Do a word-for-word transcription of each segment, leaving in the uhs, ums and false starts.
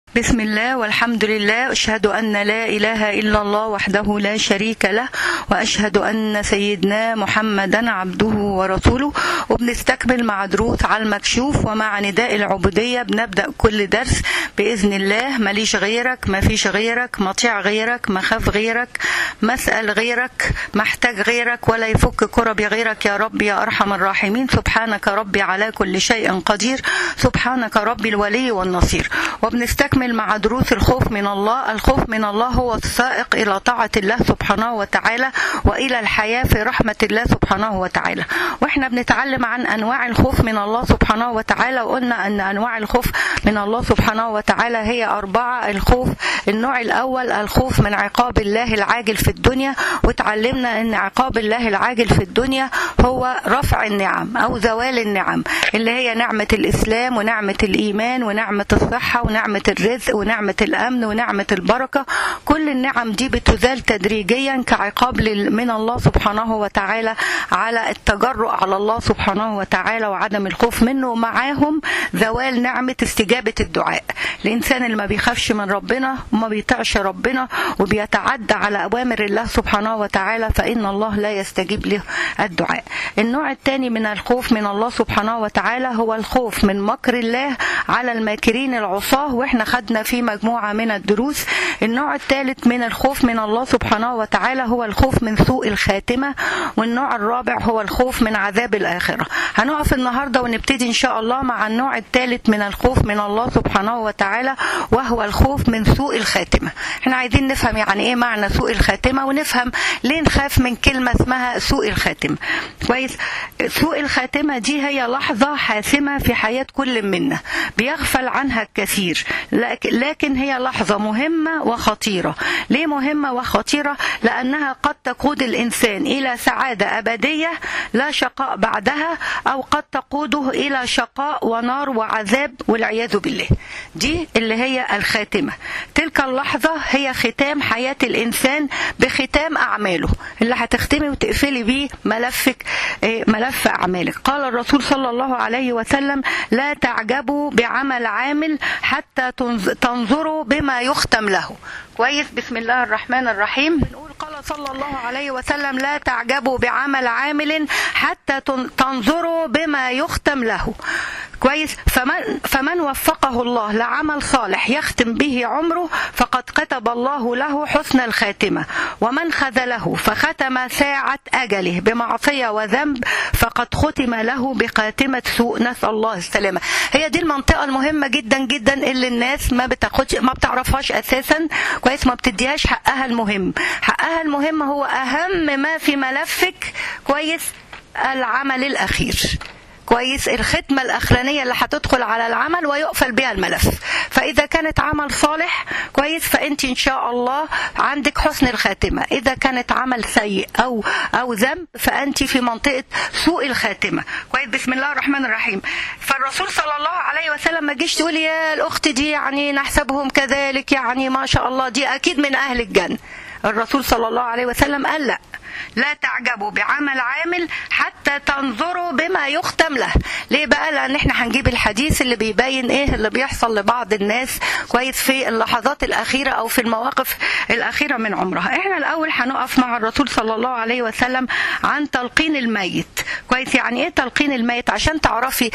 بسم الله والحمد لله، أشهد أن لا إله إلا الله وحده لا شريك له، وأشهد أن سيدنا محمدا عبده ورسوله. وبنستكمل مع دروس على المكشوف ومع نداء العبودية. بنبدأ كل درس بإذن الله. ماليش غيرك، ما فيش غيرك، مطيع غيرك، مخاف غيرك، مسأل غيرك، محتاج غيرك، ولا يفك كربي غيرك يا رب يا أرحم الراحمين. سبحانك ربي على كل شيء قدير، سبحانك ربي الولي والنصير. وبنستكمل مع دروس الخوف من الله. الخوف من الله هو السائق إلى طاعة الله سبحانه وتعالى وإلى الحياة في رحمة الله سبحانه وتعالى. وإحنا بنتعلم عن أنواع الخوف من الله سبحانه وتعالى، وقلنا أن أنواع الخوف من الله سبحانه وتعالى هي أربعة. الخوف النوع الأول الخوف من عقاب الله العاجل في الدنيا، وتعلمنا أن عقاب الله العاجل في الدنيا هو رفع النعم أو زوال النعم، اللي هي نعمة الإسلام ونعمة الإيمان ونعمة الصحة ونعمة الرزق ونعمة الأمن ونعمة البركة. كل النعم دي بتزال تدريجيا كعقاب من الله سبحانه وتعالى على التجرؤ على الله سبحانه وتعالى وعدم الخوف منه، ومعاهم زوال نعمة استجابة الدعاء. الإنسان اللي ما بيخافش من ربنا وما بيطيعش ربنا وبيتعدى على أوامر الله سبحانه وتعالى فإن الله لا يستجيب له الدعاء. النوع الثاني من الخوف من الله سبحانه وتعالى هو الخوف من مكر الله على الماكرين العصاه، واحنا خدنا في مجموعة من الدروس. النوع الثالث من الخوف من الله سبحانه وتعالى هو الخوف من سوء الخاتمة، والنوع الرابع هو الخوف من عذاب الآخرة. هنقف النهاردة ونبتدي إن شاء الله مع النوع الثالث من الخوف من الله سبحانه وتعالى، وهو الخوف من سوء الخاتمة. احنا عايزين نفهم يعني ايه معنى سوء الخاتمة، ونفهم ليه نخاف من كلمة اسمها سوء الخاتمة. كويس؟ سوء الخاتمة دي هي لحظة حاسمة في حياة كل منا بيغفل عنها الكثير، لكن هي لحظة مهمة وخطيرة. ليه مهمة وخطيرة؟ لأنها قد تقود الإنسان إلى سعادة أبدية لا شقاء بعدها، أو قد تقوده إلى شقاء ونار وعذاب والعياذ بالله. دي اللي هي الخاتمة. تلك اللحظة هي ختام حياة الإنسان بختام أعماله اللي هتختمي وتقفلي بيه ملفك، ملف أعمالك. قال الرسول صلى الله عليه وسلم: لا تعجبوا بعمل عامل حتى تنظروا بما يختم له. كويس؟ بسم الله الرحمن الرحيم. بنقول قال صلى الله عليه وسلم: لا تعجبوا بعمل عامل حتى تنظروا بما يختم له. كويس؟ فمن, فمن وفقه الله لعمل صالح يختم به عمره فقد كتب الله له حسن الخاتمة، ومن خذله فختم ساعة أجله بمعصية وذنب فقد ختم له بخاتمة سوء، نسأل الله السلامة. هي دي المنطقة المهمة جدا جدا اللي الناس ما بتاخدش ما بتعرفهاش أساسا. كويس؟ ما بتديهاش حقها المهم. حقها المهم هو أهم ما في ملفك. كويس؟ العمل الأخير. كويس؟ الختمة الأخرانية اللي هتدخل على العمل ويقفل بها الملف. فإذا كانت عمل صالح كويس فأنت إن شاء الله عندك حسن الخاتمة. إذا كانت عمل سيء أو أو ذنب فأنت في منطقة سوء الخاتمة. كويس؟ بسم الله الرحمن الرحيم. فالرسول صلى الله عليه وسلم ما جيش تقولي يا الأخت دي يعني نحسبهم كذلك، يعني ما شاء الله دي أكيد من أهل الجنة. الرسول صلى الله عليه وسلم قال لا، لا تعجبوا بعمل عامل حتى تنظروا بما يختم له. ليه بقى؟ لأن احنا هنجيب الحديث اللي بيبين ايه اللي بيحصل لبعض الناس كويس في اللحظات الأخيرة أو في المواقف الأخيرة من عمرها. احنا الأول هنقف مع الرسول صلى الله عليه وسلم عن تلقين الميت. كويس؟ يعني ايه تلقين الميت؟ عشان تعرفي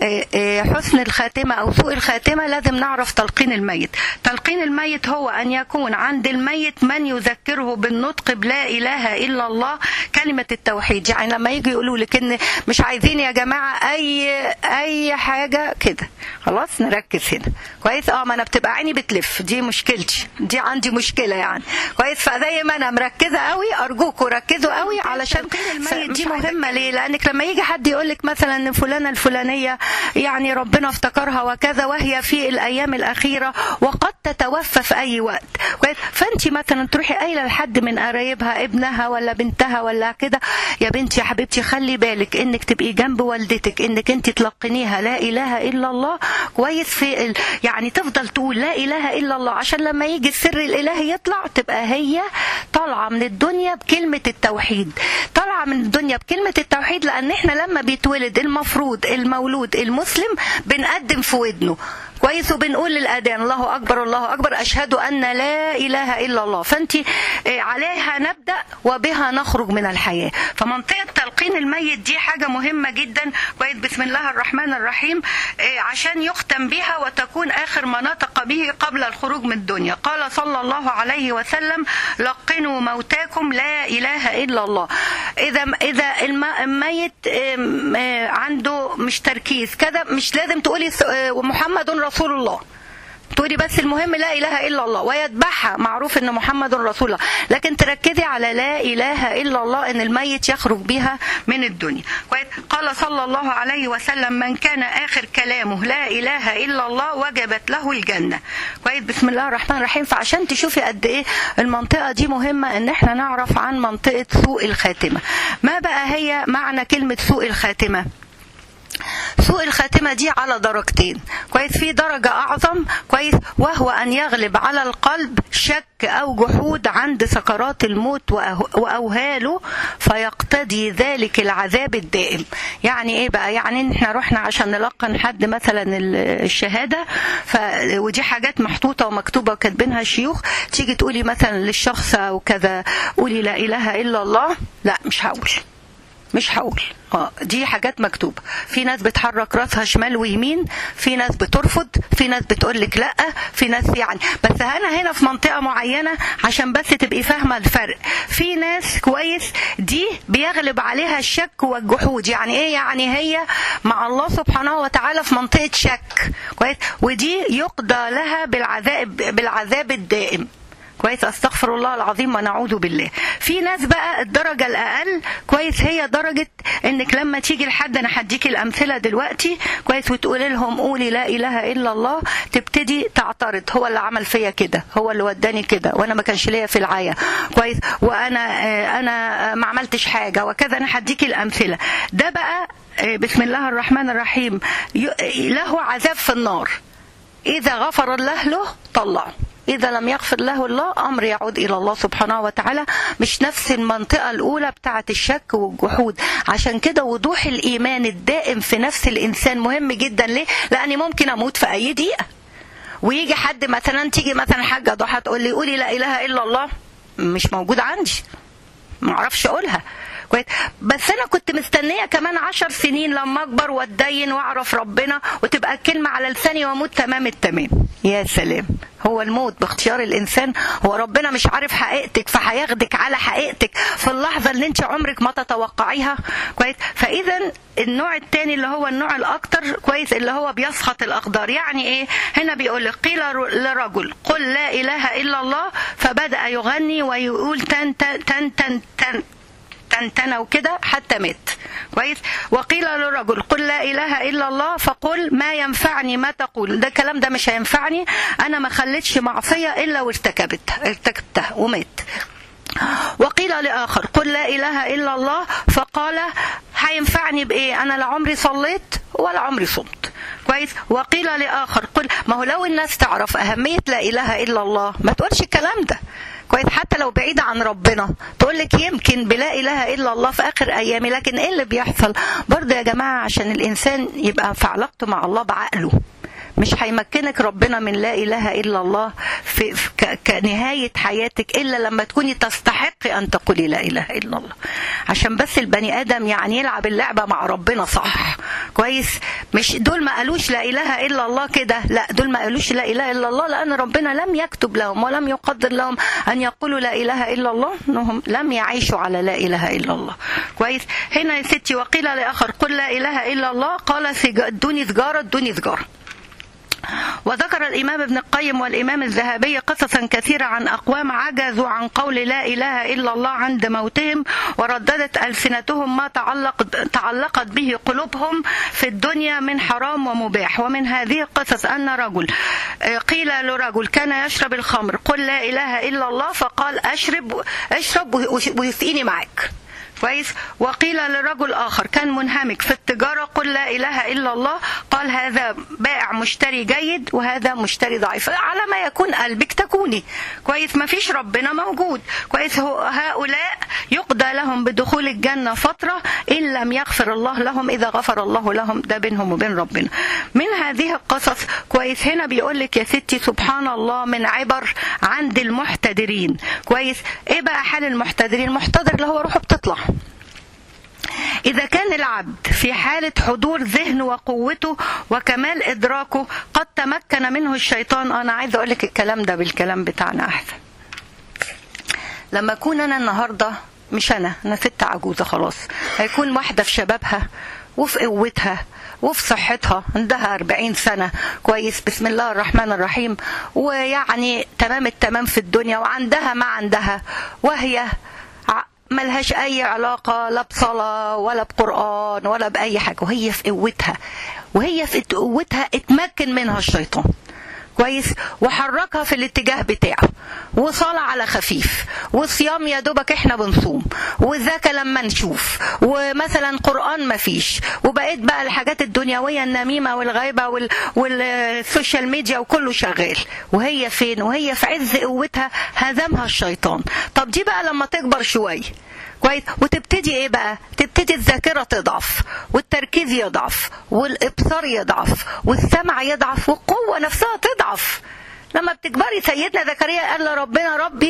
حسن الخاتمة أو سوء الخاتمة لازم نعرف تلقين الميت. تلقين الميت هو أن يكون عند الميت من يذكره بالنطق بلا إله إلا الله، كلمة التوحيد. يعني لما يجي يقولوا لك ان مش عايزين يا جماعة اي اي حاجة كده، خلاص نركز هنا. كويس؟ اه ما انا بتبقى عيني بتلف، دي مشكلتي، دي عندي مشكلة يعني. كويس؟ فزي ما انا مركزة قوي ارجوكوا ركزوا قوي علشان الميت دي مهمة. ليه؟ لانك لما يجي حد يقول لك مثلا ان فلانة الفلانية يعني ربنا افتكرها وكذا وهي في الايام الاخيرة وقد تتوفى في اي وقت. كويس؟ فانت مثلا تروحي قايله لحد من قرايبها، ابنها ولا بنتها ولا كده: يا بنتي يا حبيبتي خلي بالك انك تبقي جنب والدتك، انك انت تلقنيها لا اله الا الله. كويس؟ في ال... يعني تفضل تقول لا اله الا الله عشان لما يجي السر الالهي يطلع تبقى هي طالعة من الدنيا بكلمة التوحيد. طالعة من الدنيا بكلمة التوحيد لأن احنا لما بيتولد المفروض المولود المسلم بنقدم في ودنه كويس، وبنقول للأذان الله أكبر الله أكبر أشهد أن لا إله إلا الله. فأنت عليها نبدأ وبها نخرج من الحياة. فمنطقة تلقين الميت دي حاجة مهمة جدا كويس. بسم الله الرحمن الرحيم عشان يختم بها وتكون آخر ما نطق به قبل الخروج من الدنيا. قال صلى الله عليه وسلم لقنوا موتاكم لا إله إلا الله. إذا إذا الميت عنده مش تركيز كذا مش لازم تقولي محمد رسول الله، تقولي بس المهم لا إله إلا الله ويتبعها معروف ان محمد رسول الله، لكن تركزي على لا إله إلا الله ان الميت يخرج بها من الدنيا. قال صلى الله عليه وسلم من كان آخر كلامه لا إله إلا الله وجبت له الجنة. كويس. بسم الله الرحمن الرحيم. فعشان تشوفي قد ايه المنطقة دي مهمة ان احنا نعرف عن منطقة سوء الخاتمة. ما بقى هي معنى كلمة سوء الخاتمة؟ سوء الخاتمة دي على درجتين كويس. في درجة أعظم كويس وهو أن يغلب على القلب شك أو جحود عند سكرات الموت وأوهاله فيقتضي ذلك العذاب الدائم. يعني إيه بقى؟ يعني إحنا رحنا عشان نلقن حد مثلا الشهادة ف... ودي حاجات محطوطة ومكتوبة وكاتبينها شيوخ، تيجي تقولي مثلا للشخص أو كذا قولي لا إله إلا الله، لا مش هقول مش هقول اه دي حاجات مكتوبه. في ناس بتحرك راسها شمال ويمين، في ناس بترفض، في ناس بتقول لك لا، في ناس يعني بس انا هنا في منطقه معينه عشان بس تبقي فاهمه الفرق. في ناس كويس دي بيغلب عليها الشك والجحود. يعني ايه؟ يعني هي مع الله سبحانه وتعالى في منطقه شك كويس، ودي يقضى لها بالعذاب بالعذاب الدائم كويس. استغفر الله العظيم ونعوذ بالله. في ناس بقى الدرجة الأقل كويس هي درجة انك لما تيجي لحد، انا هديكي الأمثلة دلوقتي كويس، وتقولي لهم قولي لا إله إلا الله، تبتدي تعترض هو اللي عمل فيا كده، هو اللي وداني كده، وانا ما كانش ليا في العيا كويس، وانا انا ما عملتش حاجة وكذا. انا هديكي الأمثلة. ده بقى بسم الله الرحمن الرحيم له عذاب في النار. إذا غفر الله له طلعه، إذا لم يغفر له الله أمر يعود إلى الله سبحانه وتعالى. مش نفس المنطقة الأولى بتاعة الشك والجحود. عشان كده وضوح الإيمان الدائم في نفس الإنسان مهم جدا. ليه؟ لأني ممكن أموت في أي دقيقة، ويجي حد مثلا تيجي مثلا حاجة ضحى تقول لي قولي لا إله إلا الله، مش موجود عندي، معرفش أقولها كويس. بس انا كنت مستنيه كمان عشر سنين لما اكبر واتدين واعرف ربنا وتبقى الكلمه على لساني واموت تمام التمام. يا سلام، هو الموت باختيار الانسان. هو ربنا مش عارف حقيقتك فهياخدك على حقيقتك في اللحظه اللي انت عمرك ما تتوقعيها كويس. فاذا النوع الثاني اللي هو النوع الاكثر كويس اللي هو بيسخط الاقدار. يعني ايه؟ هنا بيقول لك قيل لرجل قل لا اله الا الله فبدا يغني ويقول تن تن تن تن, تن تنتنى وكده حتى مات كويس. وقيل للرجل قل لا اله الا الله فقل ما ينفعني ما تقول، ده الكلام ده مش هينفعني، انا ما خليتش معصيه الا وارتكبتها ارتكبتها ومات. وقيل لآخر قل لا إله إلا الله فقال هينفعني بإيه؟ أنا لا عمري صليت ولا عمري صمت كويس. وقيل لآخر قل، ما هو لو الناس تعرف أهمية لا إله إلا الله ما تقولش الكلام ده كويس. حتى لو بعيدة عن ربنا تقول لك يمكن بلا إله إلا الله في آخر أيامي. لكن إيه اللي بيحصل برضه يا جماعة؟ عشان الإنسان يبقى في علاقته مع الله بعقله. مش هيمكنك ربنا من لا إله إلا الله في, في كنهاية حياتك إلا لما تكوني تستحق أن تقولي لا إله إلا الله. عشان بس البني آدم يعني يلعب اللعبة مع ربنا صح كويس. مش دول ما قالوش لا إله إلا الله كده، لا دول ما قالوش لا إله إلا الله لأن ربنا لم يكتب لهم ولم يقدر لهم أن يقولوا لا إله إلا الله، أنهم لم يعيشوا على لا إله إلا الله كويس. هنا يا ستي وقيل لآخر قل لا إله إلا الله قال دوني سجارة دوني سجارة. وذكر الإمام ابن القيم والإمام الذهبي قصصا كثيرة عن أقوام عجزوا عن قول لا إله إلا الله عند موتهم ورددت ألسنتهم ما تعلق تعلقت به قلوبهم في الدنيا من حرام ومباح. ومن هذه القصص أن رجل قيل لرجل كان يشرب الخمر قل لا إله إلا الله فقال أشرب أشرب ويسقيني معك كويس. وقيل لرجل آخر كان منهمك في التجارة قل لا إله إلا الله، قال هذا بائع مشتري جيد وهذا مشتري ضعيف، على ما يكون قلبك تكوني كويس، ما فيش ربنا موجود كويس. هؤلاء يقضى لهم بدخول الجنة فترة إن لم يغفر الله لهم، إذا غفر الله لهم ده بينهم وبين ربنا. من هذه القصص كويس هنا بيقول لك يا ستي سبحان الله من عبر عند المحتدرين كويس. ايه بقى حال المحتدرين؟ المحتدر اللي هو روحه بتطلع. إذا كان العبد في حالة حضور ذهن وقوته وكمال إدراكه قد تمكن منه الشيطان. أنا عايز أقول لك الكلام ده بالكلام بتاعنا أحسن. لما أكون أنا النهاردة مش أنا أنا ست عجوزة خلاص، هيكون واحدة في شبابها وفي قوتها وفي صحتها عندها أربعين سنة كويس بسم الله الرحمن الرحيم، ويعني تمام التمام في الدنيا وعندها ما عندها، وهي ملهاش أي علاقة لا بصلاة ولا بقرآن ولا بأي حاجة، وهي في قوتها وهي في قوتها اتمكن منها الشيطان كويس وحركها في الاتجاه بتاعه، وصلاة على خفيف وصيام يا دوبك احنا بنصوم وذاك لما نشوف، ومثلا قرآن ما فيش، وبقيت بقى الحاجات الدنيوية النميمة والغيبة وال... والسوشيال ميديا وكله شغال، وهي فين؟ وهي في عز قوتها هزمها الشيطان. طب دي بقى لما تكبر شوية كويس وتبتدي ايه بقى؟ تبتدي الذاكرة تضعف والتركيز يضعف والابصار يضعف والسمع يضعف والقوة نفسها تضعف. لما بتكبري سيدنا زكريا قال لربنا ربي،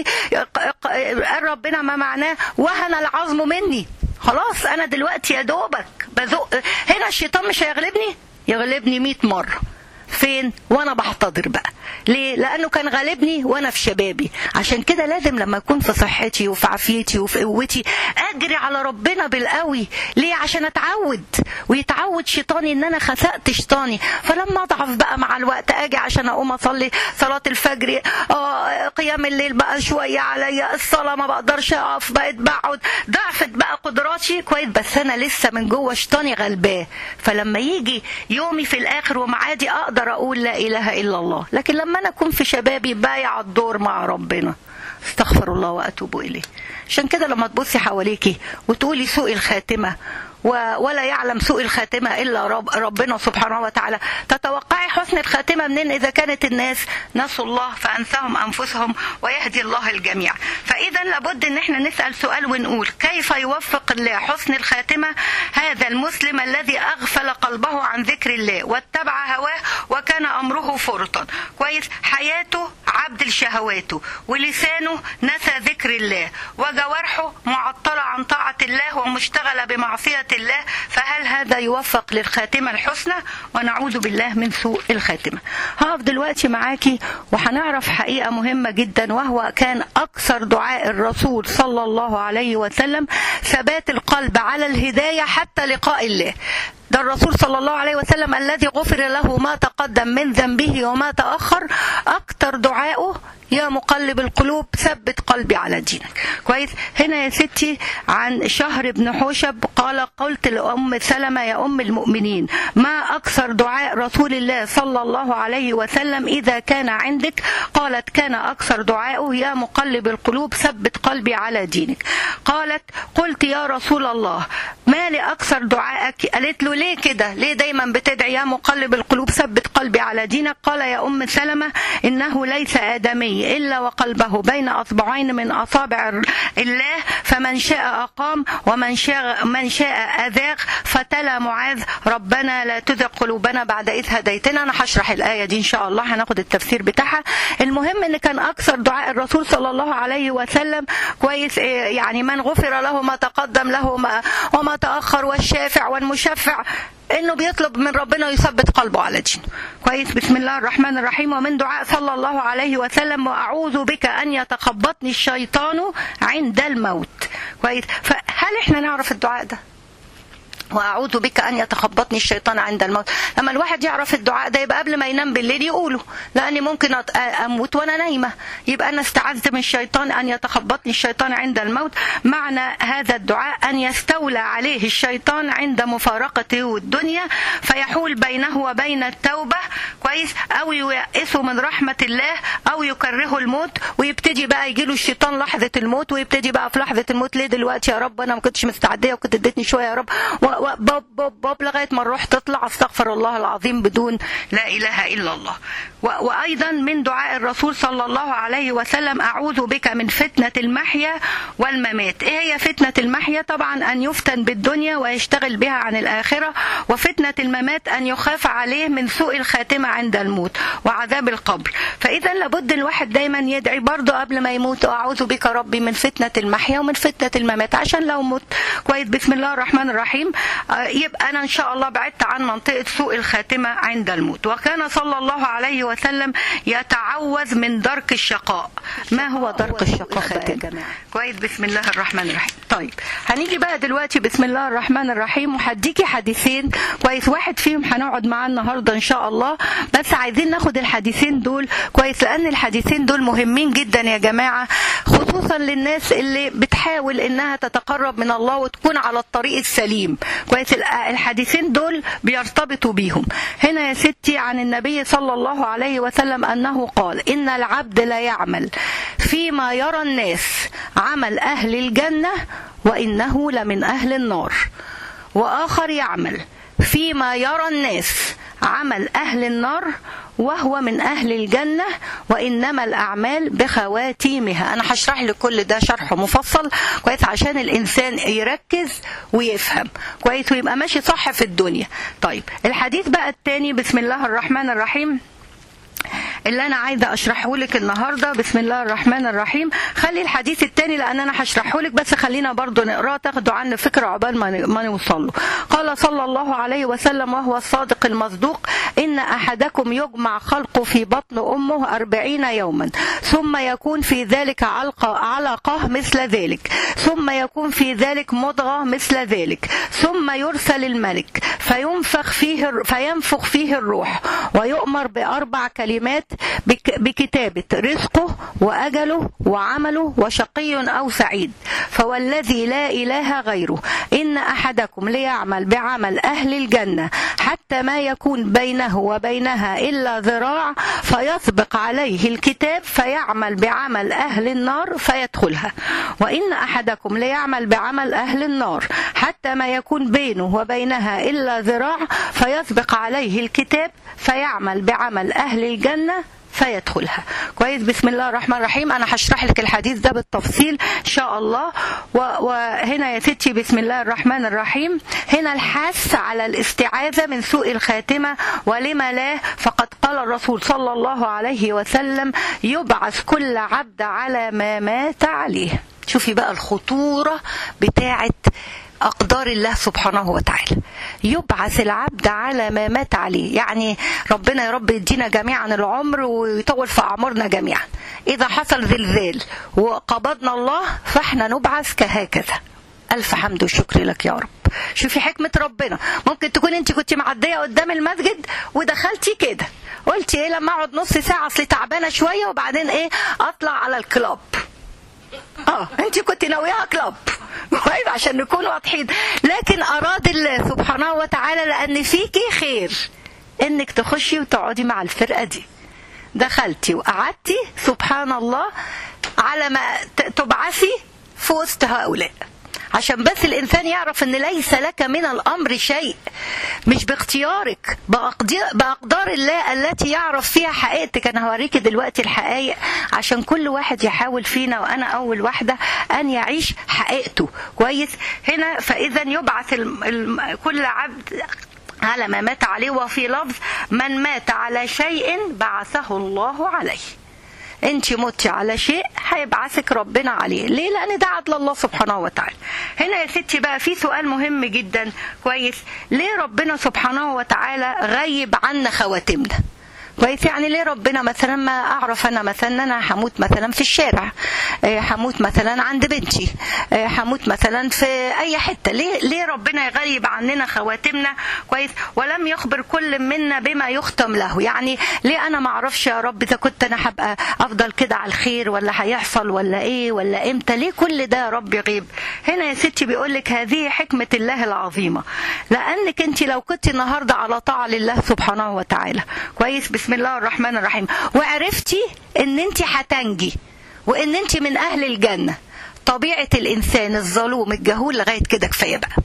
قال ربنا ما معناه وهن العظم مني، خلاص انا دلوقتي يا دوبك بزق. هنا الشيطان مش هيغلبني، يغلبني مئة مرة. فين؟ وانا بحتضر بقى. ليه؟ لانه كان غالبني وانا في شبابي. عشان كده لازم لما اكون في صحتي وفي عافيتي وفي قوتي اجري على ربنا بالقوي. ليه؟ عشان اتعود ويتعود شيطاني ان انا خسأت شيطاني، فلما اضعف بقى مع الوقت اجي عشان اقوم اصلي صلاة الفجر، اه قيام الليل بقى شوية عليا، الصلاة ما بقدرش اقف، بقيت بقعد، ضعفت بقى قدراتي كويس، بس انا لسه من جوه شيطاني غلباه. فلما يجي يومي في الاخر ومعادي اقدر اقول لا اله الا الله. لكن لما انا اكون في شبابي بايع الدور مع ربنا، استغفر الله واتوب اليه. عشان كده لما تبصي حواليكي وتقولي سوء الخاتمه ولا يعلم سوء الخاتمة إلا رب ربنا سبحانه وتعالى، تتوقعي حسن الخاتمة منين إذا كانت الناس نسوا الله فأنساهم أنفسهم ويهدي الله الجميع. فإذا لابد إن احنا نسأل سؤال ونقول كيف يوفق الله حسن الخاتمة هذا المسلم الذي أغفل قلبه عن ذكر الله واتبع هواه وكان أمره فرطا كويس، حياته عبد لشهواته ولسانه نسى ذكر الله وجوارحه معطلة عن طاعة الله ومشتغلة بمعصية الله. فهل هذا يوفق للخاتمة الحسنى؟ ونعوذ بالله من سوء الخاتمة. هقف دلوقتي معاكي وهنعرف حقيقة مهمة جدا، وهو كان أكثر دعاء الرسول صلى الله عليه وسلم ثبات القلب على الهداية حتى لقاء الله. ده الرسول صلى الله عليه وسلم الذي غفر له ما تقدم من ذنبه وما تأخر، أكثر دعائه يا مقلب القلوب ثبت قلبي على دينك كويس. هنا يا ستي عن شهر بن حوشب قال قلت لأم سلمة يا أم المؤمنين ما أكثر دعاء رسول الله صلى الله عليه وسلم إذا كان عندك؟ قالت كان أكثر دعائه يا مقلب القلوب ثبت قلبي على دينك. قالت قلت يا رسول الله ما لي أكثر دعائك؟ قالت له ليه كده؟ ليه دايما بتدعي يا مقلب القلوب ثبت قلبي على دينك؟ قال يا أم سلمة إنه ليس آدمي إلا وقلبه بين أصبعين من أصابع الله، فمن شاء أقام ومن شاء من شاء أذاق. فتلا معاذ ربنا لا تزغ قلوبنا بعد إذ هديتنا. أنا هشرح الآية دي إن شاء الله، هناخد التفسير بتاعها. المهم إن كان أكثر دعاء الرسول صلى الله عليه وسلم كويس يعني من غفر له ما تقدم له ما وما تأخر والشافع والمشفع، انه بيطلب من ربنا يثبت قلبه على دينه كويس. بسم الله الرحمن الرحيم. ومن دعاء صلى الله عليه وسلم واعوذ بك ان يتخبطني الشيطان عند الموت كويس. فهل احنا نعرف الدعاء ده؟ واعوذ بك ان يتخبطني الشيطان عند الموت. لما الواحد يعرف الدعاء ده يبقى قبل ما ينام بالليل يقوله، لاني ممكن اموت وانا نايمه، يبقى انا استعذت من الشيطان ان يتخبطني الشيطان عند الموت. معنى هذا الدعاء ان يستولى عليه الشيطان عند مفارقته الدنيا فيحول بينه وبين التوبه، كويس، او ييأسه من رحمه الله او يكرهه الموت، ويبتدي بقى يجيله الشيطان لحظه الموت، ويبتدي بقى في لحظه الموت ليه دلوقتي يا رب، انا ما كنتش مستعديه وكنت اديتني شويه يا رب، بوب بوب بوب لغايه ما الروح تطلع استغفر الله العظيم بدون لا اله الا الله. وايضا من دعاء الرسول صلى الله عليه وسلم اعوذ بك من فتنه المحيا والممات. ايه هي فتنه المحيا؟ طبعا ان يفتن بالدنيا ويشتغل بها عن الاخره، وفتنه الممات ان يخاف عليه من سوء الخاتمه عند الموت وعذاب القبر. فاذا لابد الواحد دايما يدعي برضه قبل ما يموت اعوذ بك ربي من فتنه المحيا ومن فتنه الممات، عشان لو مت كويس بسم الله الرحمن الرحيم يبقى أنا إن شاء الله بعدت عن منطقة سوء الخاتمة عند الموت. وكان صلى الله عليه وسلم يتعوذ من درك الشقاء. ما هو درك الشقاء يا جماعة؟ كويس بسم الله الرحمن الرحيم. طيب هنيجي بقى دلوقتي بسم الله الرحمن الرحيم، وهديكي حديثين كويس، واحد فيهم هنقعد معاه النهارده إن شاء الله، بس عايزين ناخد الحديثين دول كويس، لأن الحديثين دول مهمين جدا يا جماعة، خصوصا للناس اللي بتحاول إنها تتقرب من الله وتكون على الطريق السليم. كويس، الحديثين دول بيرتبطوا بيهم. هنا يا ستي عن النبي صلى الله عليه وسلم أنه قال إن العبد لا يعمل فيما يرى الناس عمل أهل الجنة وإنه لمن أهل النار، وآخر يعمل فيما يرى الناس عمل أهل النار وهو من أهل الجنة وإنما الأعمال بخواتيمها. أنا هشرح لك كل ده شرح مفصل كويس عشان الإنسان يركز ويفهم كويس ويبقى ماشي صح في الدنيا. طيب الحديث بقى التاني بسم الله الرحمن الرحيم اللي انا عايزه اشرحه لك النهارده بسم الله الرحمن الرحيم. خلي الحديث الثاني لان انا هشرحه لك، بس خلينا برضو نقراه تاخدوا عنه فكره عقبال ما نوصل له. قال صلى الله عليه وسلم وهو الصادق المصدوق ان احدكم يجمع خلقه في بطن امه أربعين يوما ثم يكون في ذلك علقه علقه مثل ذلك ثم يكون في ذلك مضغه مثل ذلك ثم يرسل الملك فينفخ فيه فينفخ فيه الروح ويؤمر باربع كلمات بكتابة رزقه وأجله وعمله وشقي أو سعيد. فوالذي لا إله غيره إن أحدكم ليعمل بعمل أهل الجنة حتى ما يكون بينه وبينها إلا ذراع فيسبق عليه الكتاب فيعمل بعمل أهل النار فيدخلها، وإن أحدكم ليعمل بعمل أهل النار حتى ما يكون بينه وبينها إلا ذراع فيسبق عليه الكتاب فيعمل بعمل أهل الجنة فيدخلها. كويس بسم الله الرحمن الرحيم. أنا هشرح لك الحديث ده بالتفصيل إن شاء الله. وهنا يا ستي بسم الله الرحمن الرحيم هنا الحث على الاستعاذة من سوء الخاتمة، ولما لا فقد قال الرسول صلى الله عليه وسلم يبعث كل عبد على ما مات عليه. شوفي بقى الخطورة بتاعت أقدار الله سبحانه وتعالى. يبعث العبد على ما مات عليه، يعني ربنا يا رب يدينا جميعا العمر ويطول في أعمارنا جميعا. إذا حصل زلزال وقبضنا الله فإحنا نبعث كهكذا. ألف حمد وشكر لك يا رب. شوفي حكمة ربنا، ممكن تكون انت كنت معدية قدام المسجد ودخلتي كده قلتي ايه لما اقعد نص ساعة اصلي تعبانة شوية وبعدين ايه اطلع على الكلاب. اه انت كنت ناويها كلاب طيب عشان نكون واضحين، لكن اراد الله سبحانه وتعالى لان فيكي خير انك تخشي وتقعدي مع الفرقه دي. دخلتي وقعدتي سبحان الله على ما تبعثي في وسط هؤلاء، عشان بس الإنسان يعرف أن ليس لك من الأمر شيء، مش باختيارك، بأقدار الله التي يعرف فيها حقيقتك. أنا هوريكي دلوقتي الحقائق عشان كل واحد يحاول فينا وأنا أول واحدة أن يعيش حقيقته كويس. هنا فإذا يبعث كل عبد على ما مات عليه، وفي لفظ من مات على شيء بعثه الله عليه. انت متي على شيء هيبعثك ربنا عليه. ليه؟ لان ده عدل الله سبحانه وتعالى. هنا يا ستي بقى في سؤال مهم جدا كويس، ليه ربنا سبحانه وتعالى غيب عنا خواتمنا؟ كويس. يعني ليه ربنا مثلا ما اعرف انا مثلا انا هموت مثلا في الشارع، هموت مثلا عند بنتي، هموت مثلا في اي حته، ليه ليه ربنا يغيب عننا خواتمنا؟ كويس. ولم يخبر كل منا بما يختم له. يعني ليه انا ما اعرفش يا رب اذا كنت انا هبقى افضل كده على الخير ولا هيحصل ولا ايه ولا امتى؟ ليه كل ده يا رب يغيب؟ هنا يا ستي بيقول لك هذه حكمه الله العظيمه، لانك انت لو كنت النهارده على طاعه لله سبحانه وتعالى، كويس، بسم الله الرحمن الرحيم، وعرفتي ان انت هتنجي وان انت من اهل الجنه، طبيعه الانسان الظلوم الجهول لغايه كده كفايه بقى.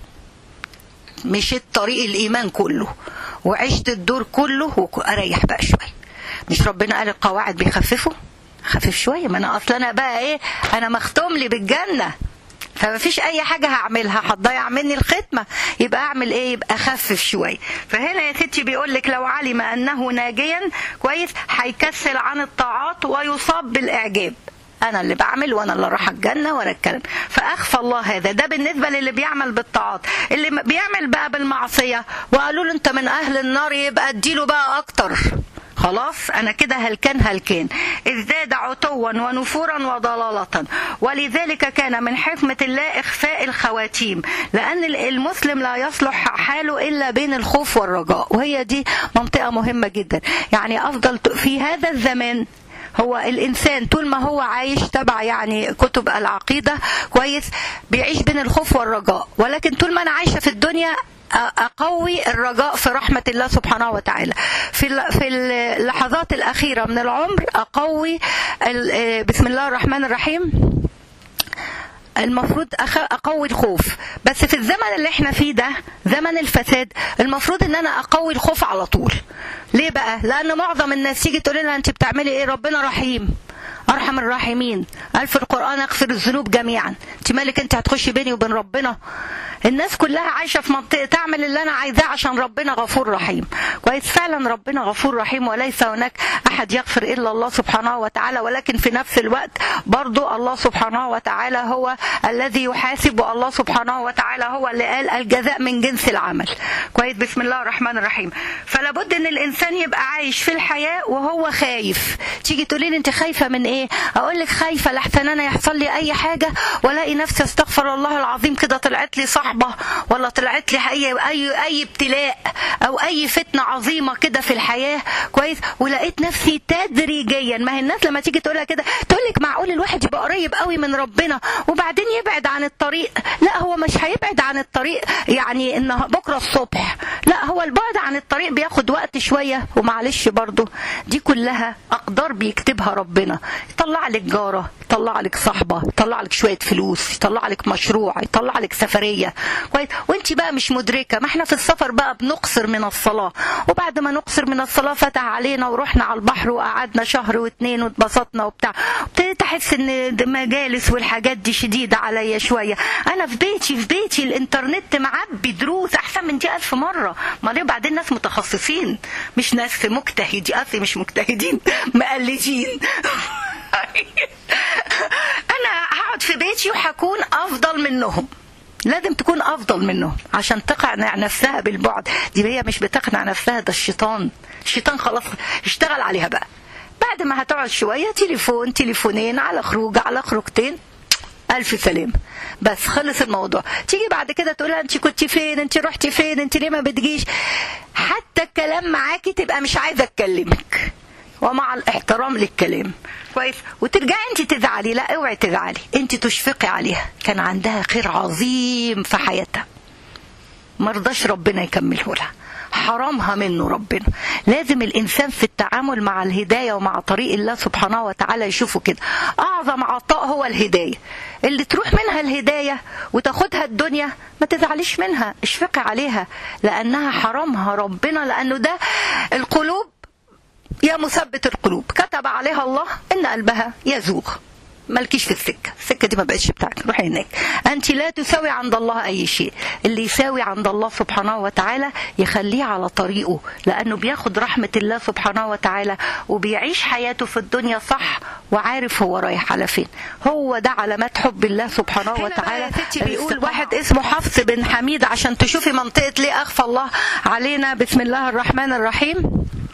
مشيت طريق الايمان كله وعشت الدور كله واريح بقى شويه. مش ربنا قال القواعد بيخففوا؟ خفف شويه، ما انا اصلا انا بقى ايه، انا مختوم لي بالجنه، فما فيش اي حاجه هعملها هتضيع مني الختمه، يبقى اعمل ايه؟ يبقى اخفف شويه. فهنا يا ستي بيقول لك لو علم انه ناجيا، كويس، هيكسل عن الطاعات ويصاب بالاعجاب، انا اللي بعمل وانا اللي راح الجنه وانا الكلام، فاخفى الله هذا. ده بالنسبه للي بيعمل بالطاعات. اللي بيعمل بقى بالمعصيه وقالوا له انت من اهل النار، يبقى اديله بقى اكتر، خلاص انا كده هلكان هلكان، ازداد عتوا ونفورا وضلالة. ولذلك كان من حكمة الله اخفاء الخواتيم، لان المسلم لا يصلح حاله الا بين الخوف والرجاء، وهي دي منطقة مهمة جدا. يعني افضل في هذا الزمان هو الانسان طول ما هو عايش تبع يعني كتب العقيدة، كويس، بيعيش بين الخوف والرجاء، ولكن طول ما انا عايشة في الدنيا أقوي الرجاء في رحمة الله سبحانه وتعالى. في في اللحظات الأخيرة من العمر أقوي بسم الله الرحمن الرحيم، المفروض أقوي الخوف. بس في الزمن اللي احنا فيه ده زمن الفساد، المفروض ان انا اقوي الخوف على طول. ليه بقى؟ لان معظم الناس تيجي تقول لنا انت بتعملي ايه؟ ربنا رحيم ارحم الراحمين، قال في القرآن اغفر الذنوب جميعا، انت مالك انت هتخشي بيني وبين ربنا؟ الناس كلها عايشة في منطقة تعمل اللي انا عايزاه عشان ربنا غفور رحيم. كويس، فعلا ربنا غفور رحيم، وليس هناك احد يغفر الا الله سبحانه وتعالى، ولكن في نفس الوقت برضو الله سبحانه وتعالى هو الذي يحاسب، والله سبحانه وتعالى هو اللي قال الجزاء من جنس العمل. كويس، بسم الله الرحمن الرحيم. فلا بد ان الانسان يبقى عايش في الحياة وهو خايف. تيجي تقولي لي انت خايفة من ايه؟ اقول لك خايفة لحسن انا يحصل لي اي حاجة والاقي نفسي استغفر الله العظيم كده طلعت لي صحبة ولا طلعت لي اي اي اي ابتلاء او اي فتنة عظيمة كده في الحياة، كويس، ولقيت نفسي تدريجيا. ما هي الناس لما تيجي تقولها كده تقول لك معقول الواحد يبقى قريب قوي من ربنا وبعدين يبعد عن الطريق؟ لا، هو مش هيبعد عن الطريق يعني ان بكرة الصبح، لا، هو البعد عن الطريق بياخد وقت شوية، ومعلش برضو دي كلها اقدار بيكتبها ربنا. يطلع لك جارة، يطلع لك صحبة، يطلع لك شوية فلوس، يطلع لك مشروع، يطلع لك سفرية، كويس، وانت بقى مش مدركة. ما احنا في السفر بقى بنقصر من الصلاة، وبعد ما نقصر من الصلاة فتح علينا ورحنا على البحر وقعدنا شهر واتنين واتبسطنا وبتاع، ابتديت احس ان مجالس والحاجات دي شديدة عليا شوية. انا في بيتي في بيتي الانترنت معبي دروس احسن من دي الف مرة. ما ليه بعدين ناس متخصصين مش ناس مجتهدين، اصلي مش مجتهدين، مقلدين. انا هقعد في بيتي وهكون افضل منهم، لازم تكون افضل منهم عشان تقنع نفسها بالبعد. دي هي مش بتقنع نفسها، ده الشيطان. الشيطان خلاص اشتغل عليها بقى. بعد ما هتقعد شوية تليفون تليفونين على خروج على خروجتين، ألف سلام، بس خلص الموضوع. تيجي بعد كده تقولها انت كنت فين، انت رحتي فين، انت ليه ما بتجيش؟ حتى الكلام معاكي تبقى مش عايزة اتكلمك، ومع الاحترام للكلام، كويس، وترجعي انت تزعلي. لا، اوعي تزعلي، انت تشفقي عليها، كان عندها خير عظيم في حياتها مرضاش ربنا يكمله لها، حرمها منه ربنا. لازم الإنسان في التعامل مع الهداية ومع طريق الله سبحانه وتعالى يشوفه كده. أعظم عطاء هو الهداية. اللي تروح منها الهداية وتاخدها الدنيا ما تزعليش منها، اشفقي عليها، لأنها حرمها ربنا، لأنه ده القلوب يا مثبت القلوب كتب عليها الله إن قلبها يزوغ. مالكيش في السكة، السكة دي ما بقتش بتاعك، روحي هناك. أنت لا تساوي عند الله أي شيء. اللي يساوي عند الله سبحانه وتعالى يخليه على طريقه، لأنه بياخد رحمة الله سبحانه وتعالى وبيعيش حياته في الدنيا صح وعارف هو رايح على فين. هو ده علامات حب الله سبحانه وتعالى. بيقول واحد اسمه حفص بن حميد عشان تشوفي منطقة ليه أخفى الله علينا. بسم الله الرحمن الرحيم.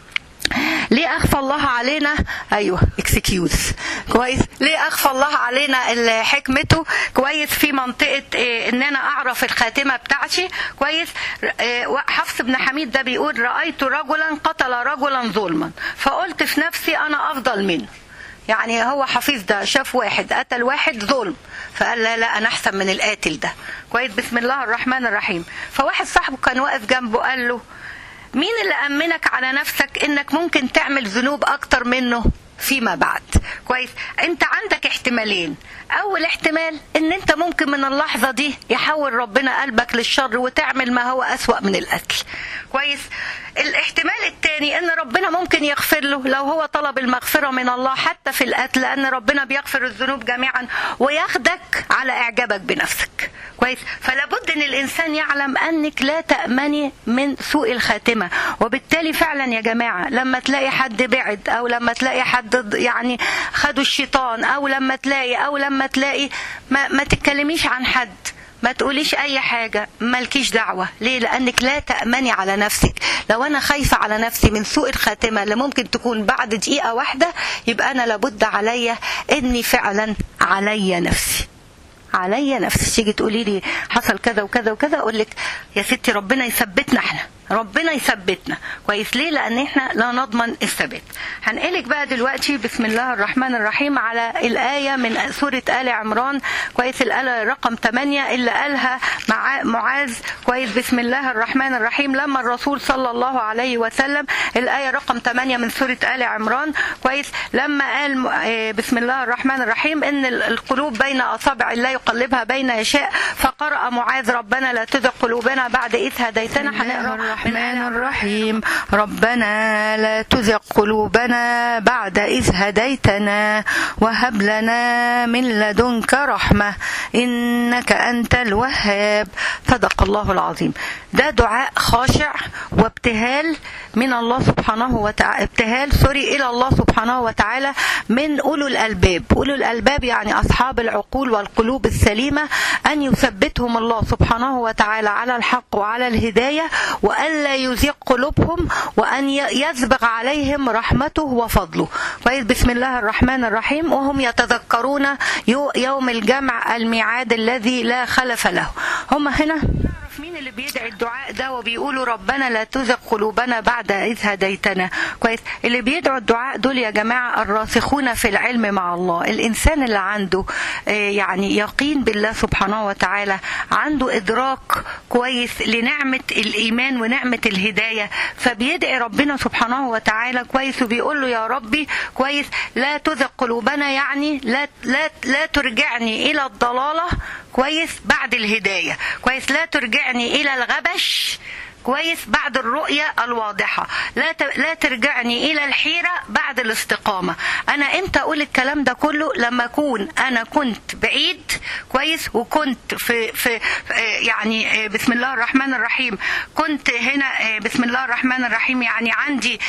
ليه اخفى الله علينا؟ ايوه اكسكيوز كويس. ليه اخفى الله علينا حكمته كويس في منطقه إيه ان انا اعرف الخاتمه بتاعتي كويس. إيه حفص بن حميد ده بيقول رايت رجلا قتل رجلا ظلما فقلت في نفسي انا افضل منه. يعني هو حفيظ ده شاف واحد قتل واحد ظلم فقال لا لا انا احسن من القاتل ده كويس. بسم الله الرحمن الرحيم. فواحد صاحبه كان واقف جنبه قال له مين اللي أمنك على نفسك انك ممكن تعمل ذنوب اكتر منه فيما بعد كويس. انت عندك احتمالين. اول احتمال ان انت ممكن من اللحظة دي يحول ربنا قلبك للشر وتعمل ما هو اسوأ من القتل كويس. الاحتمال الثاني ان ربنا ممكن يغفر له لو هو طلب المغفرة من الله حتى في القتل، لان ربنا بيغفر الذنوب جميعا وياخدك على اعجابك بنفسك كويس. فلا بد ان الانسان يعلم انك لا تأمني من سوء الخاتمة. وبالتالي فعلا يا جماعة لما تلاقي حد بعد او لما تلاقي حد يعني خدوا الشيطان او لما تلاقي او لما تلاقي ما, ما تتكلميش عن حد، ما تقوليش اي حاجة، مالكيش دعوة. ليه؟ لانك لا تأمني على نفسك. لو انا خايفة على نفسي من سوء الخاتمة اللي ممكن تكون بعد دقيقة واحدة يبقى انا لابد عليا اني فعلا عليا نفسي عليا نفسي. تيجي تقولي لي حصل كذا وكذا وكذا اقول لك يا ستي ربنا يثبتنا، احنا ربنا يثبتنا كويس. ليه؟ لان احنا لا نضمن الثبات. هنقلك بقى دلوقتي بسم الله الرحمن الرحيم على الآية من سورة آل عمران كويس، الآية رقم ثمانية اللي قالها مع معاذ كويس. بسم الله الرحمن الرحيم. لما الرسول صلى الله عليه وسلم، الآية رقم ثمانية من سورة آل عمران كويس، لما قال بسم الله الرحمن الرحيم ان القلوب بين أصابع الله يقلبها بين يشاء، فقرأ معاذ ربنا لا تزغ قلوبنا بعد إذ هديتنا. هنقرأ الرحمن الرحيم. ربنا لا تزغ قلوبنا بعد إذ هديتنا وهب لنا من لدنك رحمة إنك أنت الوهاب. صدق الله العظيم. ده دعاء خاشع وابتهال من الله سبحانه وتعالى، ابتهال سوري إلى الله سبحانه وتعالى من أولو الألباب. أولو الألباب يعني أصحاب العقول والقلوب السليمة، أن يثبتهم الله سبحانه وتعالى على الحق وعلى الهداية، وألا يزيغ قلوبهم، وأن يسبغ عليهم رحمته وفضله. بسم الله الرحمن الرحيم. وهم يتذكرون يوم الجمع الميعاد الذي لا خلف له. هم هنا مين اللي بيدعي الدعاء ده وبيقولوا ربنا لا تزغ قلوبنا بعد إذ هديتنا كويس؟ اللي بيدعوا الدعاء دول يا جماعة الراسخون في العلم مع الله. الإنسان اللي عنده يعني يقين بالله سبحانه وتعالى، عنده إدراك كويس لنعمة الإيمان ونعمة الهداية، فبيدعي ربنا سبحانه وتعالى كويس وبيقول له يا ربي كويس لا تزغ قلوبنا، يعني لا لا لا ترجعني إلى الضلالة كويس بعد الهداية كويس، لا ترجعني إلى الغبش كويس بعد الرؤية الواضحة، لا لا ترجعني إلى الحيرة بعد الاستقامة. أنا إمتى أقول الكلام ده كله؟ لما أكون أنا كنت بعيد كويس، وكنت في في يعني بسم الله الرحمن الرحيم كنت هنا بسم الله الرحمن الرحيم يعني عندي